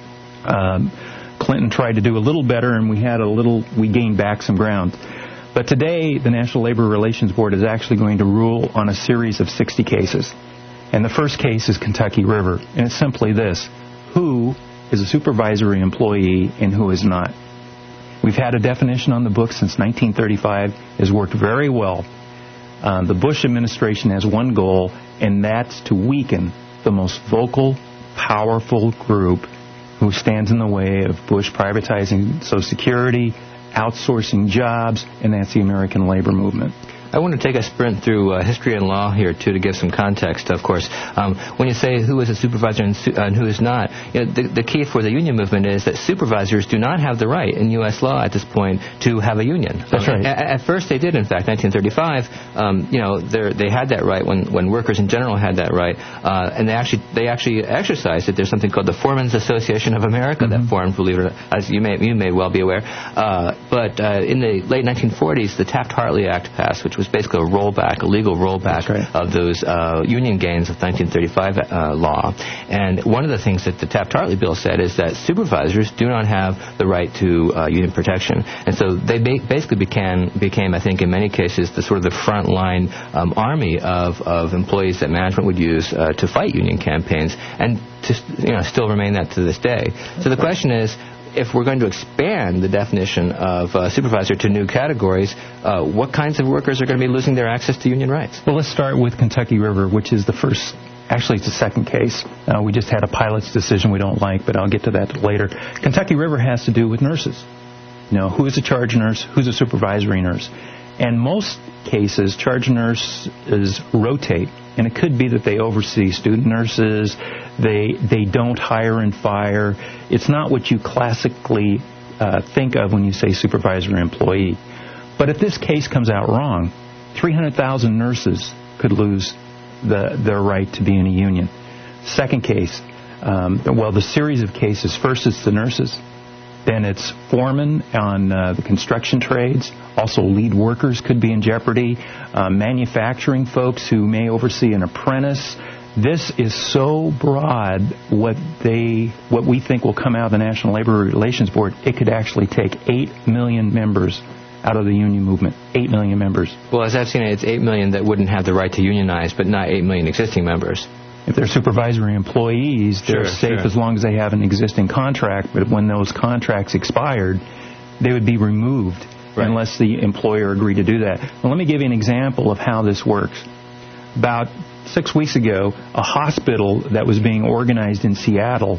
Um, Clinton tried to do a little better, and we had a little, we gained back some ground. But today, the National Labor Relations Board is actually going to rule on a series of sixty cases. And the first case is Kentucky River, and it's simply this: who is a supervisory employee and who is not? We've had a definition on the books since nineteen thirty-five. It has worked very well. Uh, the Bush administration has one goal, and that's to weaken the most vocal, powerful group who stands in the way of Bush privatizing Social Security, outsourcing jobs, and that's the American labor movement.
I want to take a sprint through uh, history and law here, too, to give some context, of course. Um, when you say who is a supervisor and, su- and who is not, you know, the, the key for the union movement is that supervisors do not have the right in U S law at this point to have a union.
That's right.
At, at first they did, in fact, nineteen thirty-five. Um, you know, they had that right when, when workers in general had that right, uh, and they actually they actually exercised it. There's something called the Foremen's Association of America mm-hmm. that formed, believe it or not, as you may you may well be aware. Uh, but uh, in the late nineteen forties, the Taft-Hartley Act passed, which was basically a rollback, a legal rollback right. of those uh, union gains of nineteen thirty-five uh, law. And one of the things that the Taft-Hartley bill said is that supervisors do not have the right to uh, union protection. And so they ba- basically became, became, I think, in many cases, the sort of the frontline um, army of, of employees that management would use uh, to fight union campaigns, and to you know still remain that to this day. So the question is, if we're going to expand the definition of uh, supervisor to new categories, uh, what kinds of workers are going to be losing their access to union rights?
Well, let's start with Kentucky River, which is the first, actually it's the second case. Uh, we just had a pilot's decision we don't like, but I'll get to that later. Kentucky River has to do with nurses. You know, who is a charge nurse, who's a supervisory nurse? And most cases, charge nurses rotate. And it could be that they oversee student nurses, they they don't hire and fire. It's not what you classically uh, think of when you say supervisory employee. But if this case comes out wrong, three hundred thousand nurses could lose the, their right to be in a union. Second case, um, well, the series of cases, first it's the nurses. Then it's foremen on uh, the construction trades. Also, lead workers could be in jeopardy. Uh, manufacturing folks who may oversee an apprentice. This is so broad, what they, what we think will come out of the National Labor Relations Board, it could actually take eight million members out of the union movement. eight million members.
Well, as I've seen it, it's eight million that wouldn't have the right to unionize, but not eight million existing members.
If they're supervisory employees, they're
sure,
safe
sure.
as long as they have an existing contract. But when those contracts expired, they would be removed right. unless the employer agreed to do that. Well, let me give you an example of how this works. About six weeks ago, a hospital that was being organized in Seattle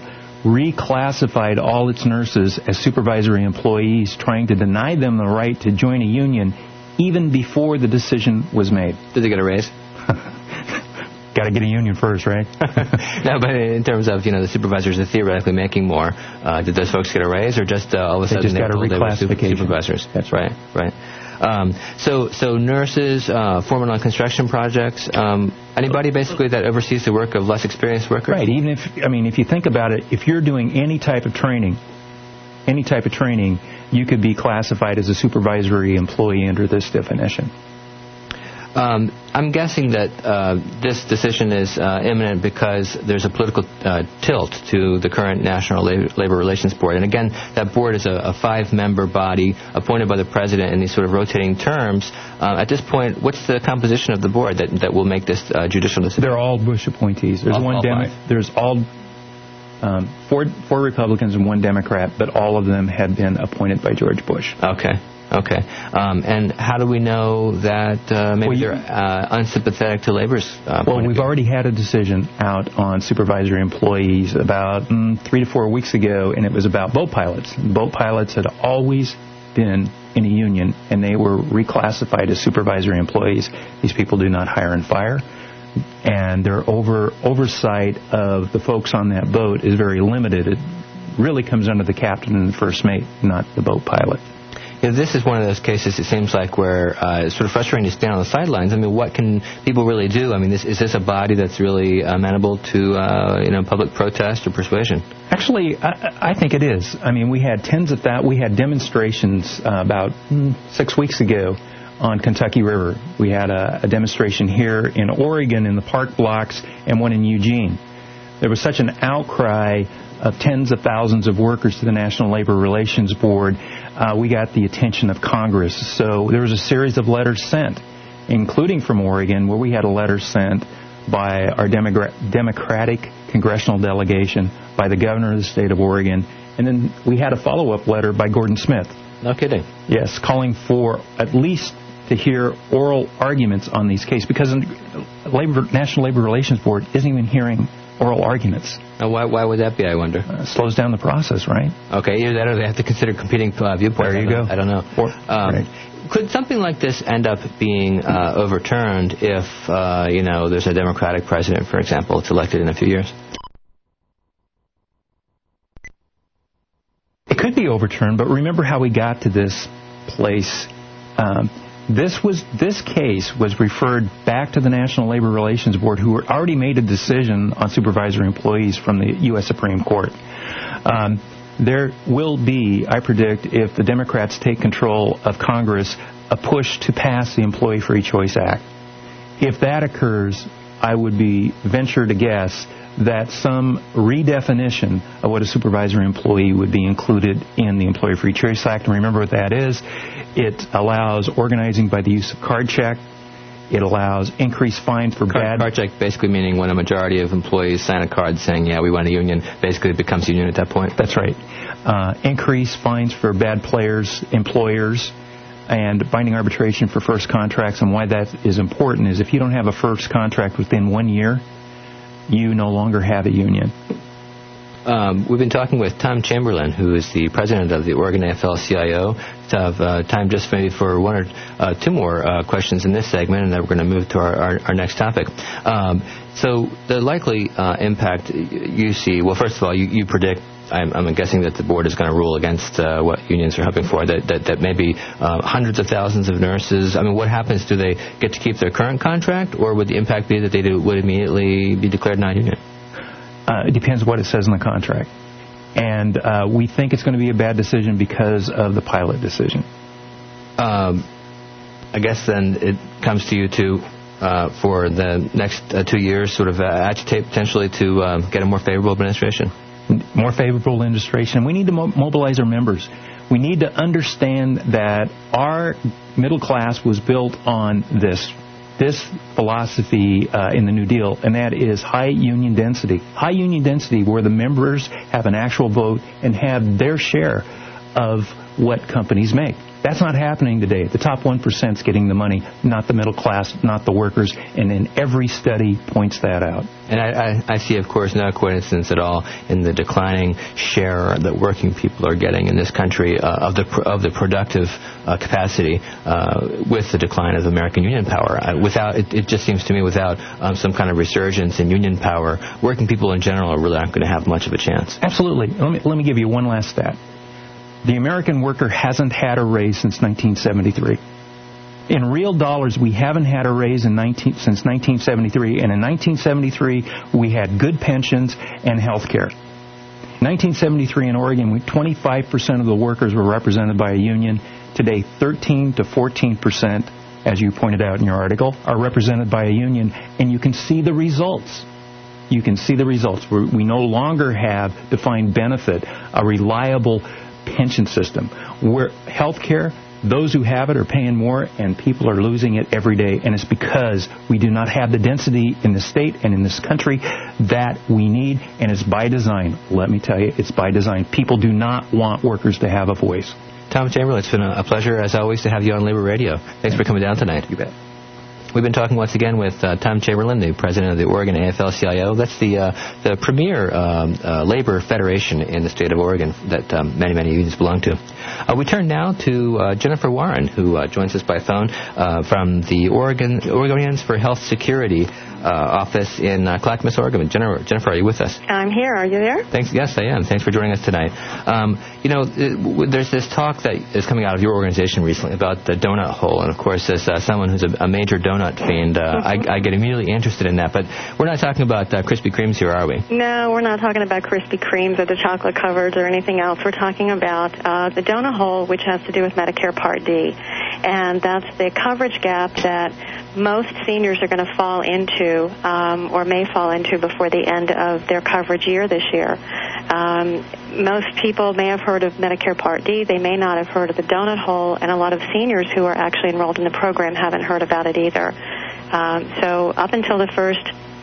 reclassified all its nurses as supervisory employees, trying to deny them the right to join a union even before the decision was made.
Did they get a raise?
Got to get a union first, right?
No, but in terms of, you know, the supervisors are theoretically making more, uh, did those folks get a raise, or just uh, all of a sudden
they just got a
they were super-
reclassification?
supervisors?
That's
right, right. Um, so, so nurses, uh, foremen on construction projects, um, anybody basically that oversees the work of less experienced workers?
Right. Even if, I mean, if you think about it, if you're doing any type of training, any type of training, you could be classified as a supervisory employee under this definition.
Um, I'm guessing that uh, this decision is uh, imminent because there's a political uh, tilt to the current National Labor, Labor Relations Board. And again, that board is a, a five-member body appointed by the president in these sort of rotating terms. Uh, at this point, what's the composition of the board that, that will make this uh, judicial decision?
They're all Bush appointees. There's
all,
one
all
Demo- There's all um, four, four Republicans and one Democrat, but all of them had been appointed by George Bush.
Okay. Okay. Um, and how do we know that uh, maybe well, you, they're uh, unsympathetic to labor's uh,
Well, we've already had a decision out on supervisory employees about mm, three to four weeks ago, and it was about boat pilots. Boat pilots had always been in a union, and they were reclassified as supervisory employees. These people do not hire and fire, and their over oversight of the folks on that boat is very limited. It really comes under the captain and the first mate, not the boat pilot.
You know, this is one of those cases, it seems like, where uh, it's sort of frustrating to stand on the sidelines. I mean, what can people really do? I mean, this, is this a body that's really amenable to, uh, you know, public protest or persuasion?
Actually, I, I think it is. I mean, we had tens of that. We had demonstrations uh, about mm, six weeks ago on Kentucky River. We had a, a demonstration here in Oregon in the park blocks and one in Eugene. There was such an outcry of tens of thousands of workers to the National Labor Relations Board, uh, we got the attention of Congress. So there was a series of letters sent, including from Oregon, where we had a letter sent by our Demogra- Democratic congressional delegation, by the governor of the state of Oregon, and then we had a follow-up letter by Gordon Smith.
No kidding.
Yes, calling for at least to hear oral arguments on these cases, because the Labor, National Labor Relations Board isn't even hearing oral arguments.
Uh, why, why would that be, I wonder?
Uh, slows down the process, right?
Okay, either that or they have to consider competing uh, viewpoints.
There you
I
go.
I don't know.
Or,
um,
right.
Could something like this end up being uh, overturned if, uh, you know, there's a Democratic president, for example, that's elected in a few years?
It could be overturned, but remember how we got to this place. Um, This was this case was referred back to the National Labor Relations Board, who had already made a decision on supervisory employees from the U S Supreme Court. Um, there will be, I predict, if the Democrats take control of Congress, a push to pass the Employee Free Choice Act. If that occurs, I would be venture to guess that some redefinition of what a supervisory employee would be included in the Employee Free Choice Act. And remember what that is. It allows organizing by the use of card check. It allows increased fines for
card,
bad...
Card check basically meaning when a majority of employees sign a card saying, yeah, we want a union, basically it becomes a union at that point.
That's right. Uh, increased fines for bad players, employers, and binding arbitration for first contracts. And why that is important is if you don't have a first contract within one year, you no longer have a union.
Um, we've been talking with Tom Chamberlain, who is the president of the Oregon A F L C I O. To have uh, time just maybe for one or uh, two more uh, questions in this segment, and then we're going to move to our, our, our next topic. Um, so the likely uh, impact you see, well, first of all, you, you predict, I'm, I'm guessing that the board is going to rule against uh, what unions are hoping for, that, that, that maybe uh, hundreds of thousands of nurses, I mean, what happens? Do they get to keep their current contract, or would the impact be that they do, would immediately be declared non-union?
Uh, it depends what it says in the contract. And uh, we think it's going to be a bad decision because of the pilot decision.
Um, I guess then it comes to you to, uh, for the next uh, two years, sort of uh, agitate potentially to um, get a more favorable administration.
More favorable administration. We need to mo- mobilize our members. We need to understand that our middle class was built on this this philosophy uh, in the New Deal, and that is high union density. High union density where the members have an actual vote and have their share of what companies make. That's not happening today. The top one percent is getting the money, not the middle class, not the workers, and then every study points that out.
And I, I, I see, of course, no coincidence at all in the declining share that working people are getting in this country uh, of the of the productive uh, capacity uh, with the decline of American union power. Uh, without it, it just seems to me without um, some kind of resurgence in union power, working people in general are really not going to have much of a chance.
Absolutely. Let me let me give you one last stat. The American worker hasn't had a raise since nineteen seventy-three. In real dollars, we haven't had a raise in nineteen, since nineteen seventy-three, and in nineteen seventy-three, we had good pensions and health care. In nineteen seventy-three in Oregon, we, twenty-five percent of the workers were represented by a union. Today, thirteen to fourteen percent, as you pointed out in your article, are represented by a union, and you can see the results. You can see the results. We're, we no longer have defined benefit, a reliable pension system. Where health care, those who have it are paying more, and people are losing it every day. And it's because we do not have the density in the state and in this country that we need, and it's by design. Let me tell you, it's by design. People do not want workers to have a voice.
Tom Chamberlain, it's been a pleasure, as always, to have you on Labor Radio. Thanks for coming down tonight.
You bet.
We've been talking once again with uh, Tom Chamberlain, the president of the Oregon A F L C I O. That's the uh, the premier um, uh, labor federation in the state of Oregon that um, many, many unions belong to. Uh, we turn now to uh, Jennifer Warren, who uh, joins us by phone uh, from the Oregon Oregonians for Health Security uh, office in uh, Clackamas, Oregon. Jennifer, Jennifer, are you with us?
I'm here. Are you there?
Thanks. Yes, I am. Thanks for joining us tonight. Um, you know, it, there's this talk that is coming out of your organization recently about the donut hole, and of course, as uh, someone who's a, a major donut fiend, uh, mm-hmm. I, I get immediately interested in that. But we're not talking about uh, Krispy Kremes here, are we?
No, we're not talking about Krispy Kremes or the chocolate covers or anything else. We're talking about uh, the donut hole, which has to do with Medicare Part D, and that's the coverage gap that most seniors are going to fall into um, or may fall into before the end of their coverage year this year. Um, most people may have heard of Medicare Part D. They may not have heard of the donut hole, and a lot of seniors who are actually enrolled in the program haven't heard about it either. Um, so up until the first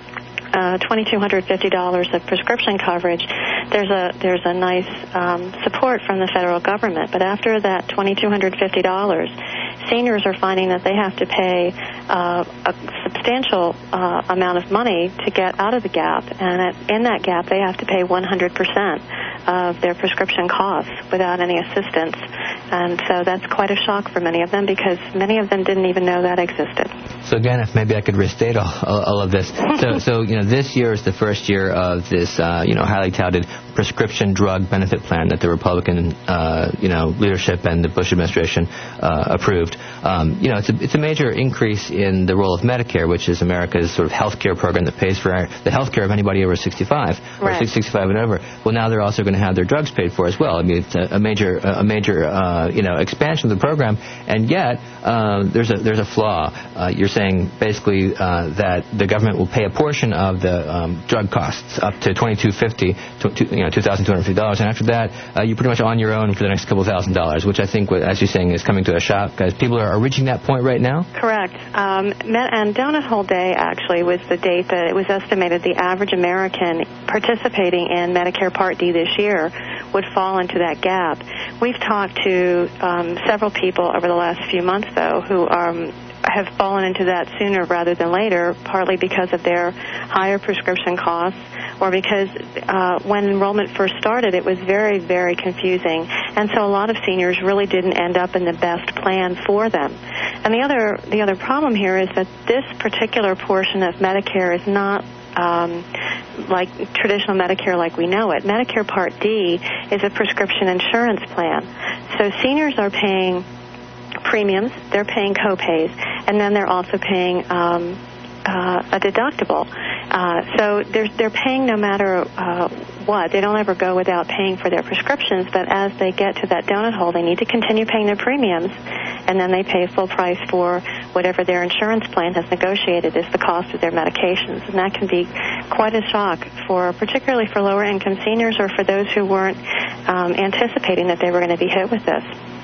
uh, two thousand two hundred fifty dollars of prescription coverage, there's a there's a nice um, support from the federal government. But after that two thousand two hundred fifty dollars, seniors are finding that they have to pay uh, a substantial uh, amount of money to get out of the gap, and at, in that gap they have to pay one hundred percent of their prescription costs without any assistance. And so that's quite a shock for many of them, because many of them didn't even know that existed.
So again, if maybe I could restate all, all, all of this. So, so you know, this year is the first year of this, uh, you know, highly touted prescription drug benefit plan that the Republican, uh, you know, leadership and the Bush administration uh, approved. Um, you know, it's a, it's a major increase in the role of Medicare, which is America's sort of health care program that pays for the health care of anybody over sixty-five
right.
or sixty-five and over. Well, now they're also going to have their drugs paid for as well. I mean, it's a, a major, a major, uh, you know, expansion of the program, and yet uh, there's a there's a flaw. Uh, you're saying basically uh, that the government will pay a portion of the um, drug costs up to twenty-two fifty, you know, two thousand two hundred fifty dollars, and after that, uh, you're pretty much on your own for the next couple thousand dollars, which I think, as you're saying, is coming to a shock, because people are, are reaching that point right now.
Correct. Um, and Donut Hole Day actually was the date that it was estimated the average American participating in Medicare Part D this year would fall into that gap. We've talked to um, several people over the last few months, though, who um, have fallen into that sooner rather than later, partly because of their higher prescription costs, or because uh, when enrollment first started, it was very, very confusing. And so a lot of seniors really didn't end up in the best plan for them. And the other, the other problem here is that this particular portion of Medicare is not Um, like traditional Medicare like we know it. Medicare Part D is a prescription insurance plan. So seniors are paying premiums, they're paying co-pays, and then they're also paying um, uh, a deductible. Uh, so they're, they're paying no matter uh, what. They don't ever go without paying for their prescriptions, but as they get to that donut hole, they need to continue paying their premiums, and then they pay full price for whatever their insurance plan has negotiated is the cost of their medications. And that can be quite a shock, for particularly for lower-income seniors or for those who weren't um, anticipating that they were going to be hit with this.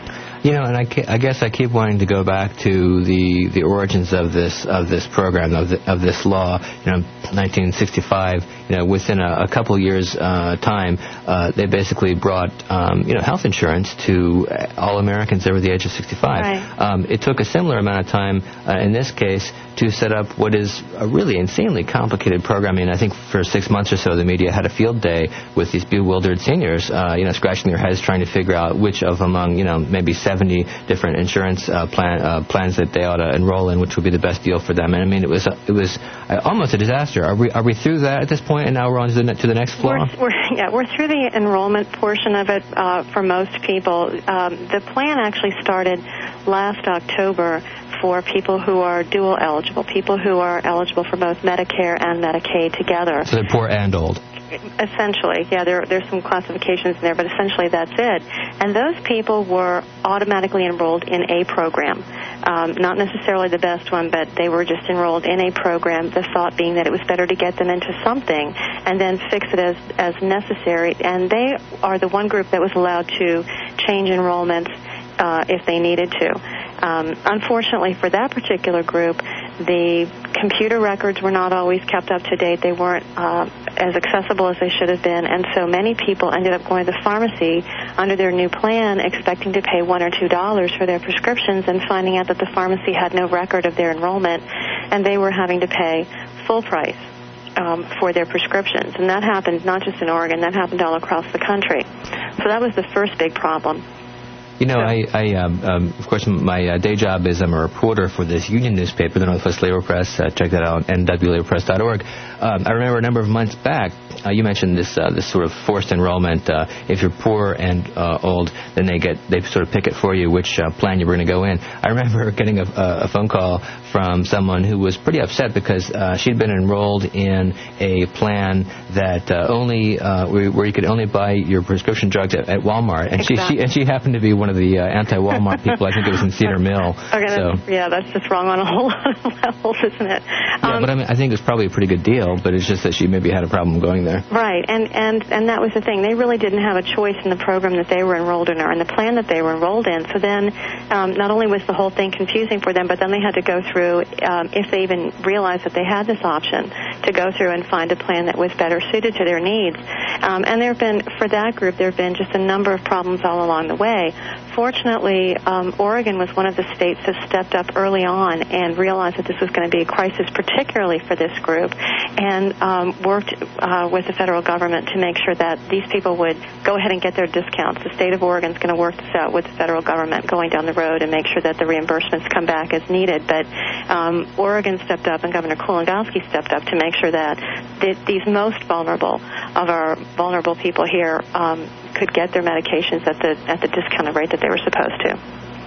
You know, and I, I guess I keep wanting to go back to the, the origins of this of this program of the, of this law. You know, nineteen sixty-five. You know, within a, a couple years' uh, time, uh, they basically brought um, you know health insurance to all Americans over the age of sixty-five.
Right.
Um, it took a similar amount of time uh, in this case to set up what is a really insanely complicated program. I mean, I think for six months or so, the media had a field day with these bewildered seniors, uh, you know, scratching their heads trying to figure out which of among, you know, maybe seventy different insurance uh, plan, uh, plans that they ought to enroll in, which would be the best deal for them. And I mean, it was uh, it was uh, almost a disaster. Are we are we through that at this point, and now we're on to the, ne- to the next flaw?
We're, we're, yeah, we're through the enrollment portion of it uh, for most people. Um, the plan actually started last October for people who are dual eligible, people who are eligible for both Medicare and Medicaid together.
So they're poor and old.
Essentially, yeah, there there's some classifications in there, but essentially that's it. And those people were automatically enrolled in a program. Um, not necessarily the best one, but they were just enrolled in a program, the thought being that it was better to get them into something and then fix it as, as necessary. And they are the one group that was allowed to change enrollments uh, if they needed to. Um, unfortunately for that particular group, the computer records were not always kept up to date. They weren't uh, as accessible as they should have been, and so many people ended up going to the pharmacy under their new plan expecting to pay one or two dollars for their prescriptions and finding out that the pharmacy had no record of their enrollment, and they were having to pay full price um, for their prescriptions. And that happened not just in Oregon, that happened all across the country. So that was the first big problem.
You know, I, I um, um, of course, my uh, day job is I'm a reporter for this union newspaper, the Northwest Labor Press. Uh, check that out, N W labor press dot org. Um, I remember a number of months back, uh, you mentioned this uh, this sort of forced enrollment. Uh, if you're poor and uh, old, then they get they sort of pick it for you which uh, plan you're going to go in. I remember getting a, a phone call from someone who was pretty upset because uh, she'd been enrolled in a plan that uh, only uh, where you could only buy your prescription drugs at, at Walmart, and
exactly.
she, she and she happened to be one of the uh, anti-Walmart people. I think it was in Cedar Mill.
Okay,
so.
that's, yeah, that's just wrong on a whole lot of levels, isn't it?
Yeah,
Um,
but I mean, I think it was probably a pretty good deal, but it's just that she maybe had a problem going there.
Right, and, and, and that was the thing. They really didn't have a choice in the program that they were enrolled in or in the plan that they were enrolled in. So then um, not only was the whole thing confusing for them, but then they had to go through, um, if they even realized that they had this option, to go through and find a plan that was better suited to their needs. Um, and there have been, for that group, there have been just a number of problems all along the way. Fortunately, um, Oregon was one of the states that stepped up early on and realized that this was going to be a crisis, particularly for this group, and um, worked uh, with the federal government to make sure that these people would go ahead and get their discounts. The state of Oregon is going to work this out with the federal government going down the road and make sure that the reimbursements come back as needed. But um, Oregon stepped up and Governor Kulongoski stepped up to make sure that th- these most vulnerable of our vulnerable people here um, could get their medications at the at the discounted rate that they were supposed to.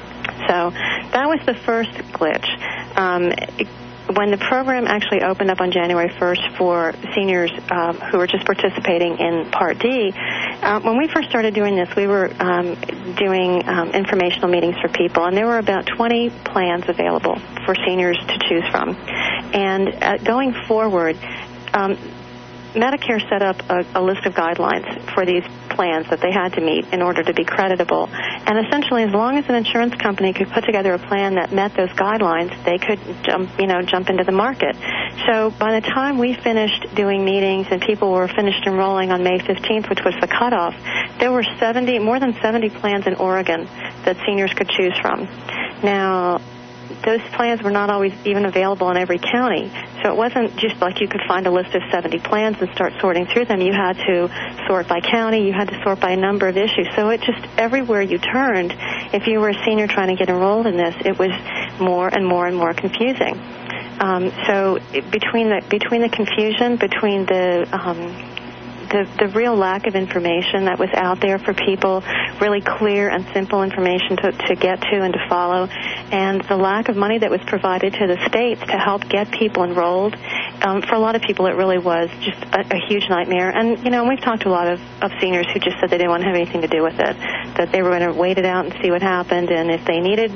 So that was the first glitch. Um, it, when the program actually opened up on January first for seniors um, who were just participating in Part D, uh, when we first started doing this, we were um, doing um, informational meetings for people, and there were about twenty plans available for seniors to choose from. And uh, going forward, um, Medicare set up a, a list of guidelines for these plans that they had to meet in order to be creditable. And essentially, as long as an insurance company could put together a plan that met those guidelines, they could jump, you know, jump into the market. So by the time we finished doing meetings and people were finished enrolling on May fifteenth, which was the cutoff, there were seventy, more than seventy plans in Oregon that seniors could choose from. Now, those plans were not always even available in every county. So it wasn't just like you could find a list of seventy plans and start sorting through them. You had to sort by county. You had to sort by a number of issues. So it just, everywhere you turned, if you were a senior trying to get enrolled in this, it was more and more and more confusing. Um, so it, between the between the confusion, between the um, The, the real lack of information that was out there for people, really clear and simple information to, to get to and to follow, and the lack of money that was provided to the states to help get people enrolled. Um, for a lot of people, it really was just a, a huge nightmare. And, you know, we've talked to a lot of, of seniors who just said they didn't want to have anything to do with it, that they were going to wait it out and see what happened, and if they needed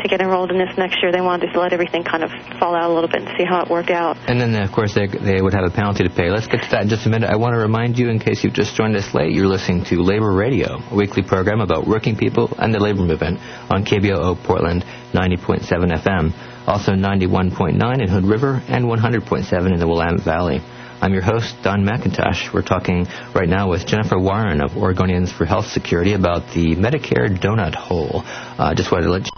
to get enrolled in this next year. They wanted to let everything kind of fall out a little bit and see how it worked out.
And then, of course, they, they would have a penalty to pay. Let's get to that in just a minute. I want to remind you, in case you've just joined us late, you're listening to Labor Radio, a weekly program about working people and the labor movement on K B O O Portland ninety point seven F M. Also ninety-one point nine in Hood River and one hundred point seven in the Willamette Valley. I'm your host, Don McIntosh. We're talking right now with Jennifer Warren of Oregonians for Health Security about the Medicare donut hole. I uh, just wanted to let you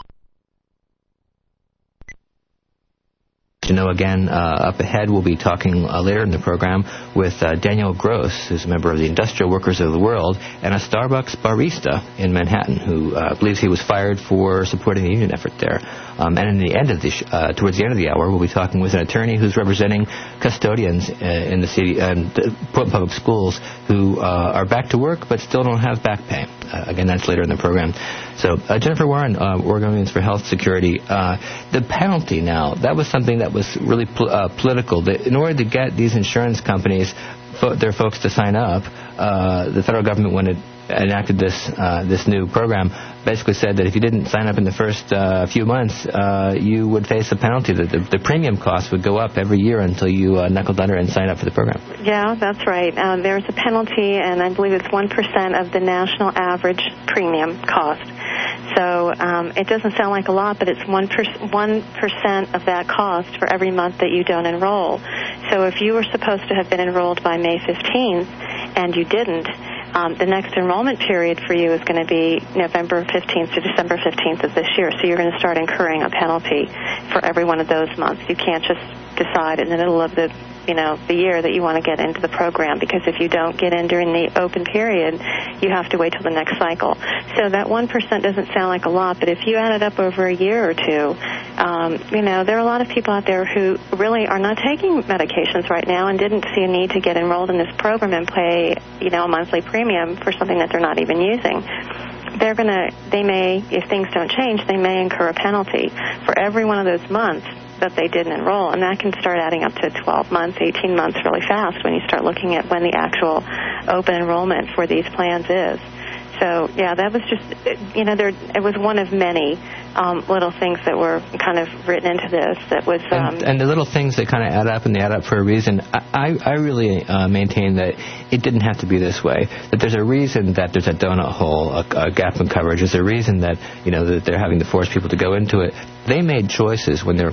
To know again, uh, up ahead, we'll be talking uh, later in the program with uh, Daniel Gross, who's a member of the Industrial Workers of the World and a Starbucks barista in Manhattan, who uh, believes he was fired for supporting the union effort there. Um, and in the end of the sh- uh, towards the end of the hour, we'll be talking with an attorney who's representing custodians uh, in the city and uh, Portland Public Schools who uh, are back to work but still don't have back pay. Uh, again, that's later in the program. So, uh, Jennifer Warren, uh, Oregonians for Health Security. Uh, the penalty now, that was something that was really pl- uh, political. The, in order to get these insurance companies, fo- their folks to sign up, uh, the federal government, when it enacted this uh, this new program, basically said that if you didn't sign up in the first uh, few months, uh, you would face a penalty. The, the, the premium cost would go up every year until you uh, knuckled under and signed up for the program.
Yeah, that's right. Um, there's a penalty, and I believe it's one percent of the national average premium cost. So um, it doesn't sound like a lot, but it's one percent of that cost for every month that you don't enroll. So if you were supposed to have been enrolled by May fifteenth and you didn't, Um, the next enrollment period for you is going to be November fifteenth to December fifteenth of this year. So you're going to start incurring a penalty for every one of those months. You can't just decide in the middle of the, you know, the year that you want to get into the program, because if you don't get in during the open period, you have to wait till the next cycle. So that one percent doesn't sound like a lot, but if you add it up over a year or two, um, you know, there are a lot of people out there who really are not taking medications right now and didn't see a need to get enrolled in this program and pay, you know, a monthly premium for something that they're not even using. They're going to, they may, if things don't change, they may incur a penalty for every one of those months that they didn't enroll, and that can start adding up to twelve months, eighteen months really fast when you start looking at when the actual open enrollment for these plans is. So, yeah, that was just, you know, there. It was one of many um, little things that were kind of written into this. That was, um,
and, and the little things that kind of add up, and they add up for a reason. I, I really uh, maintain that it didn't have to be this way. That there's a reason that there's a donut hole, a, a gap in coverage. There's a reason that, you know, that they're having to force people to go into it. They made choices when they were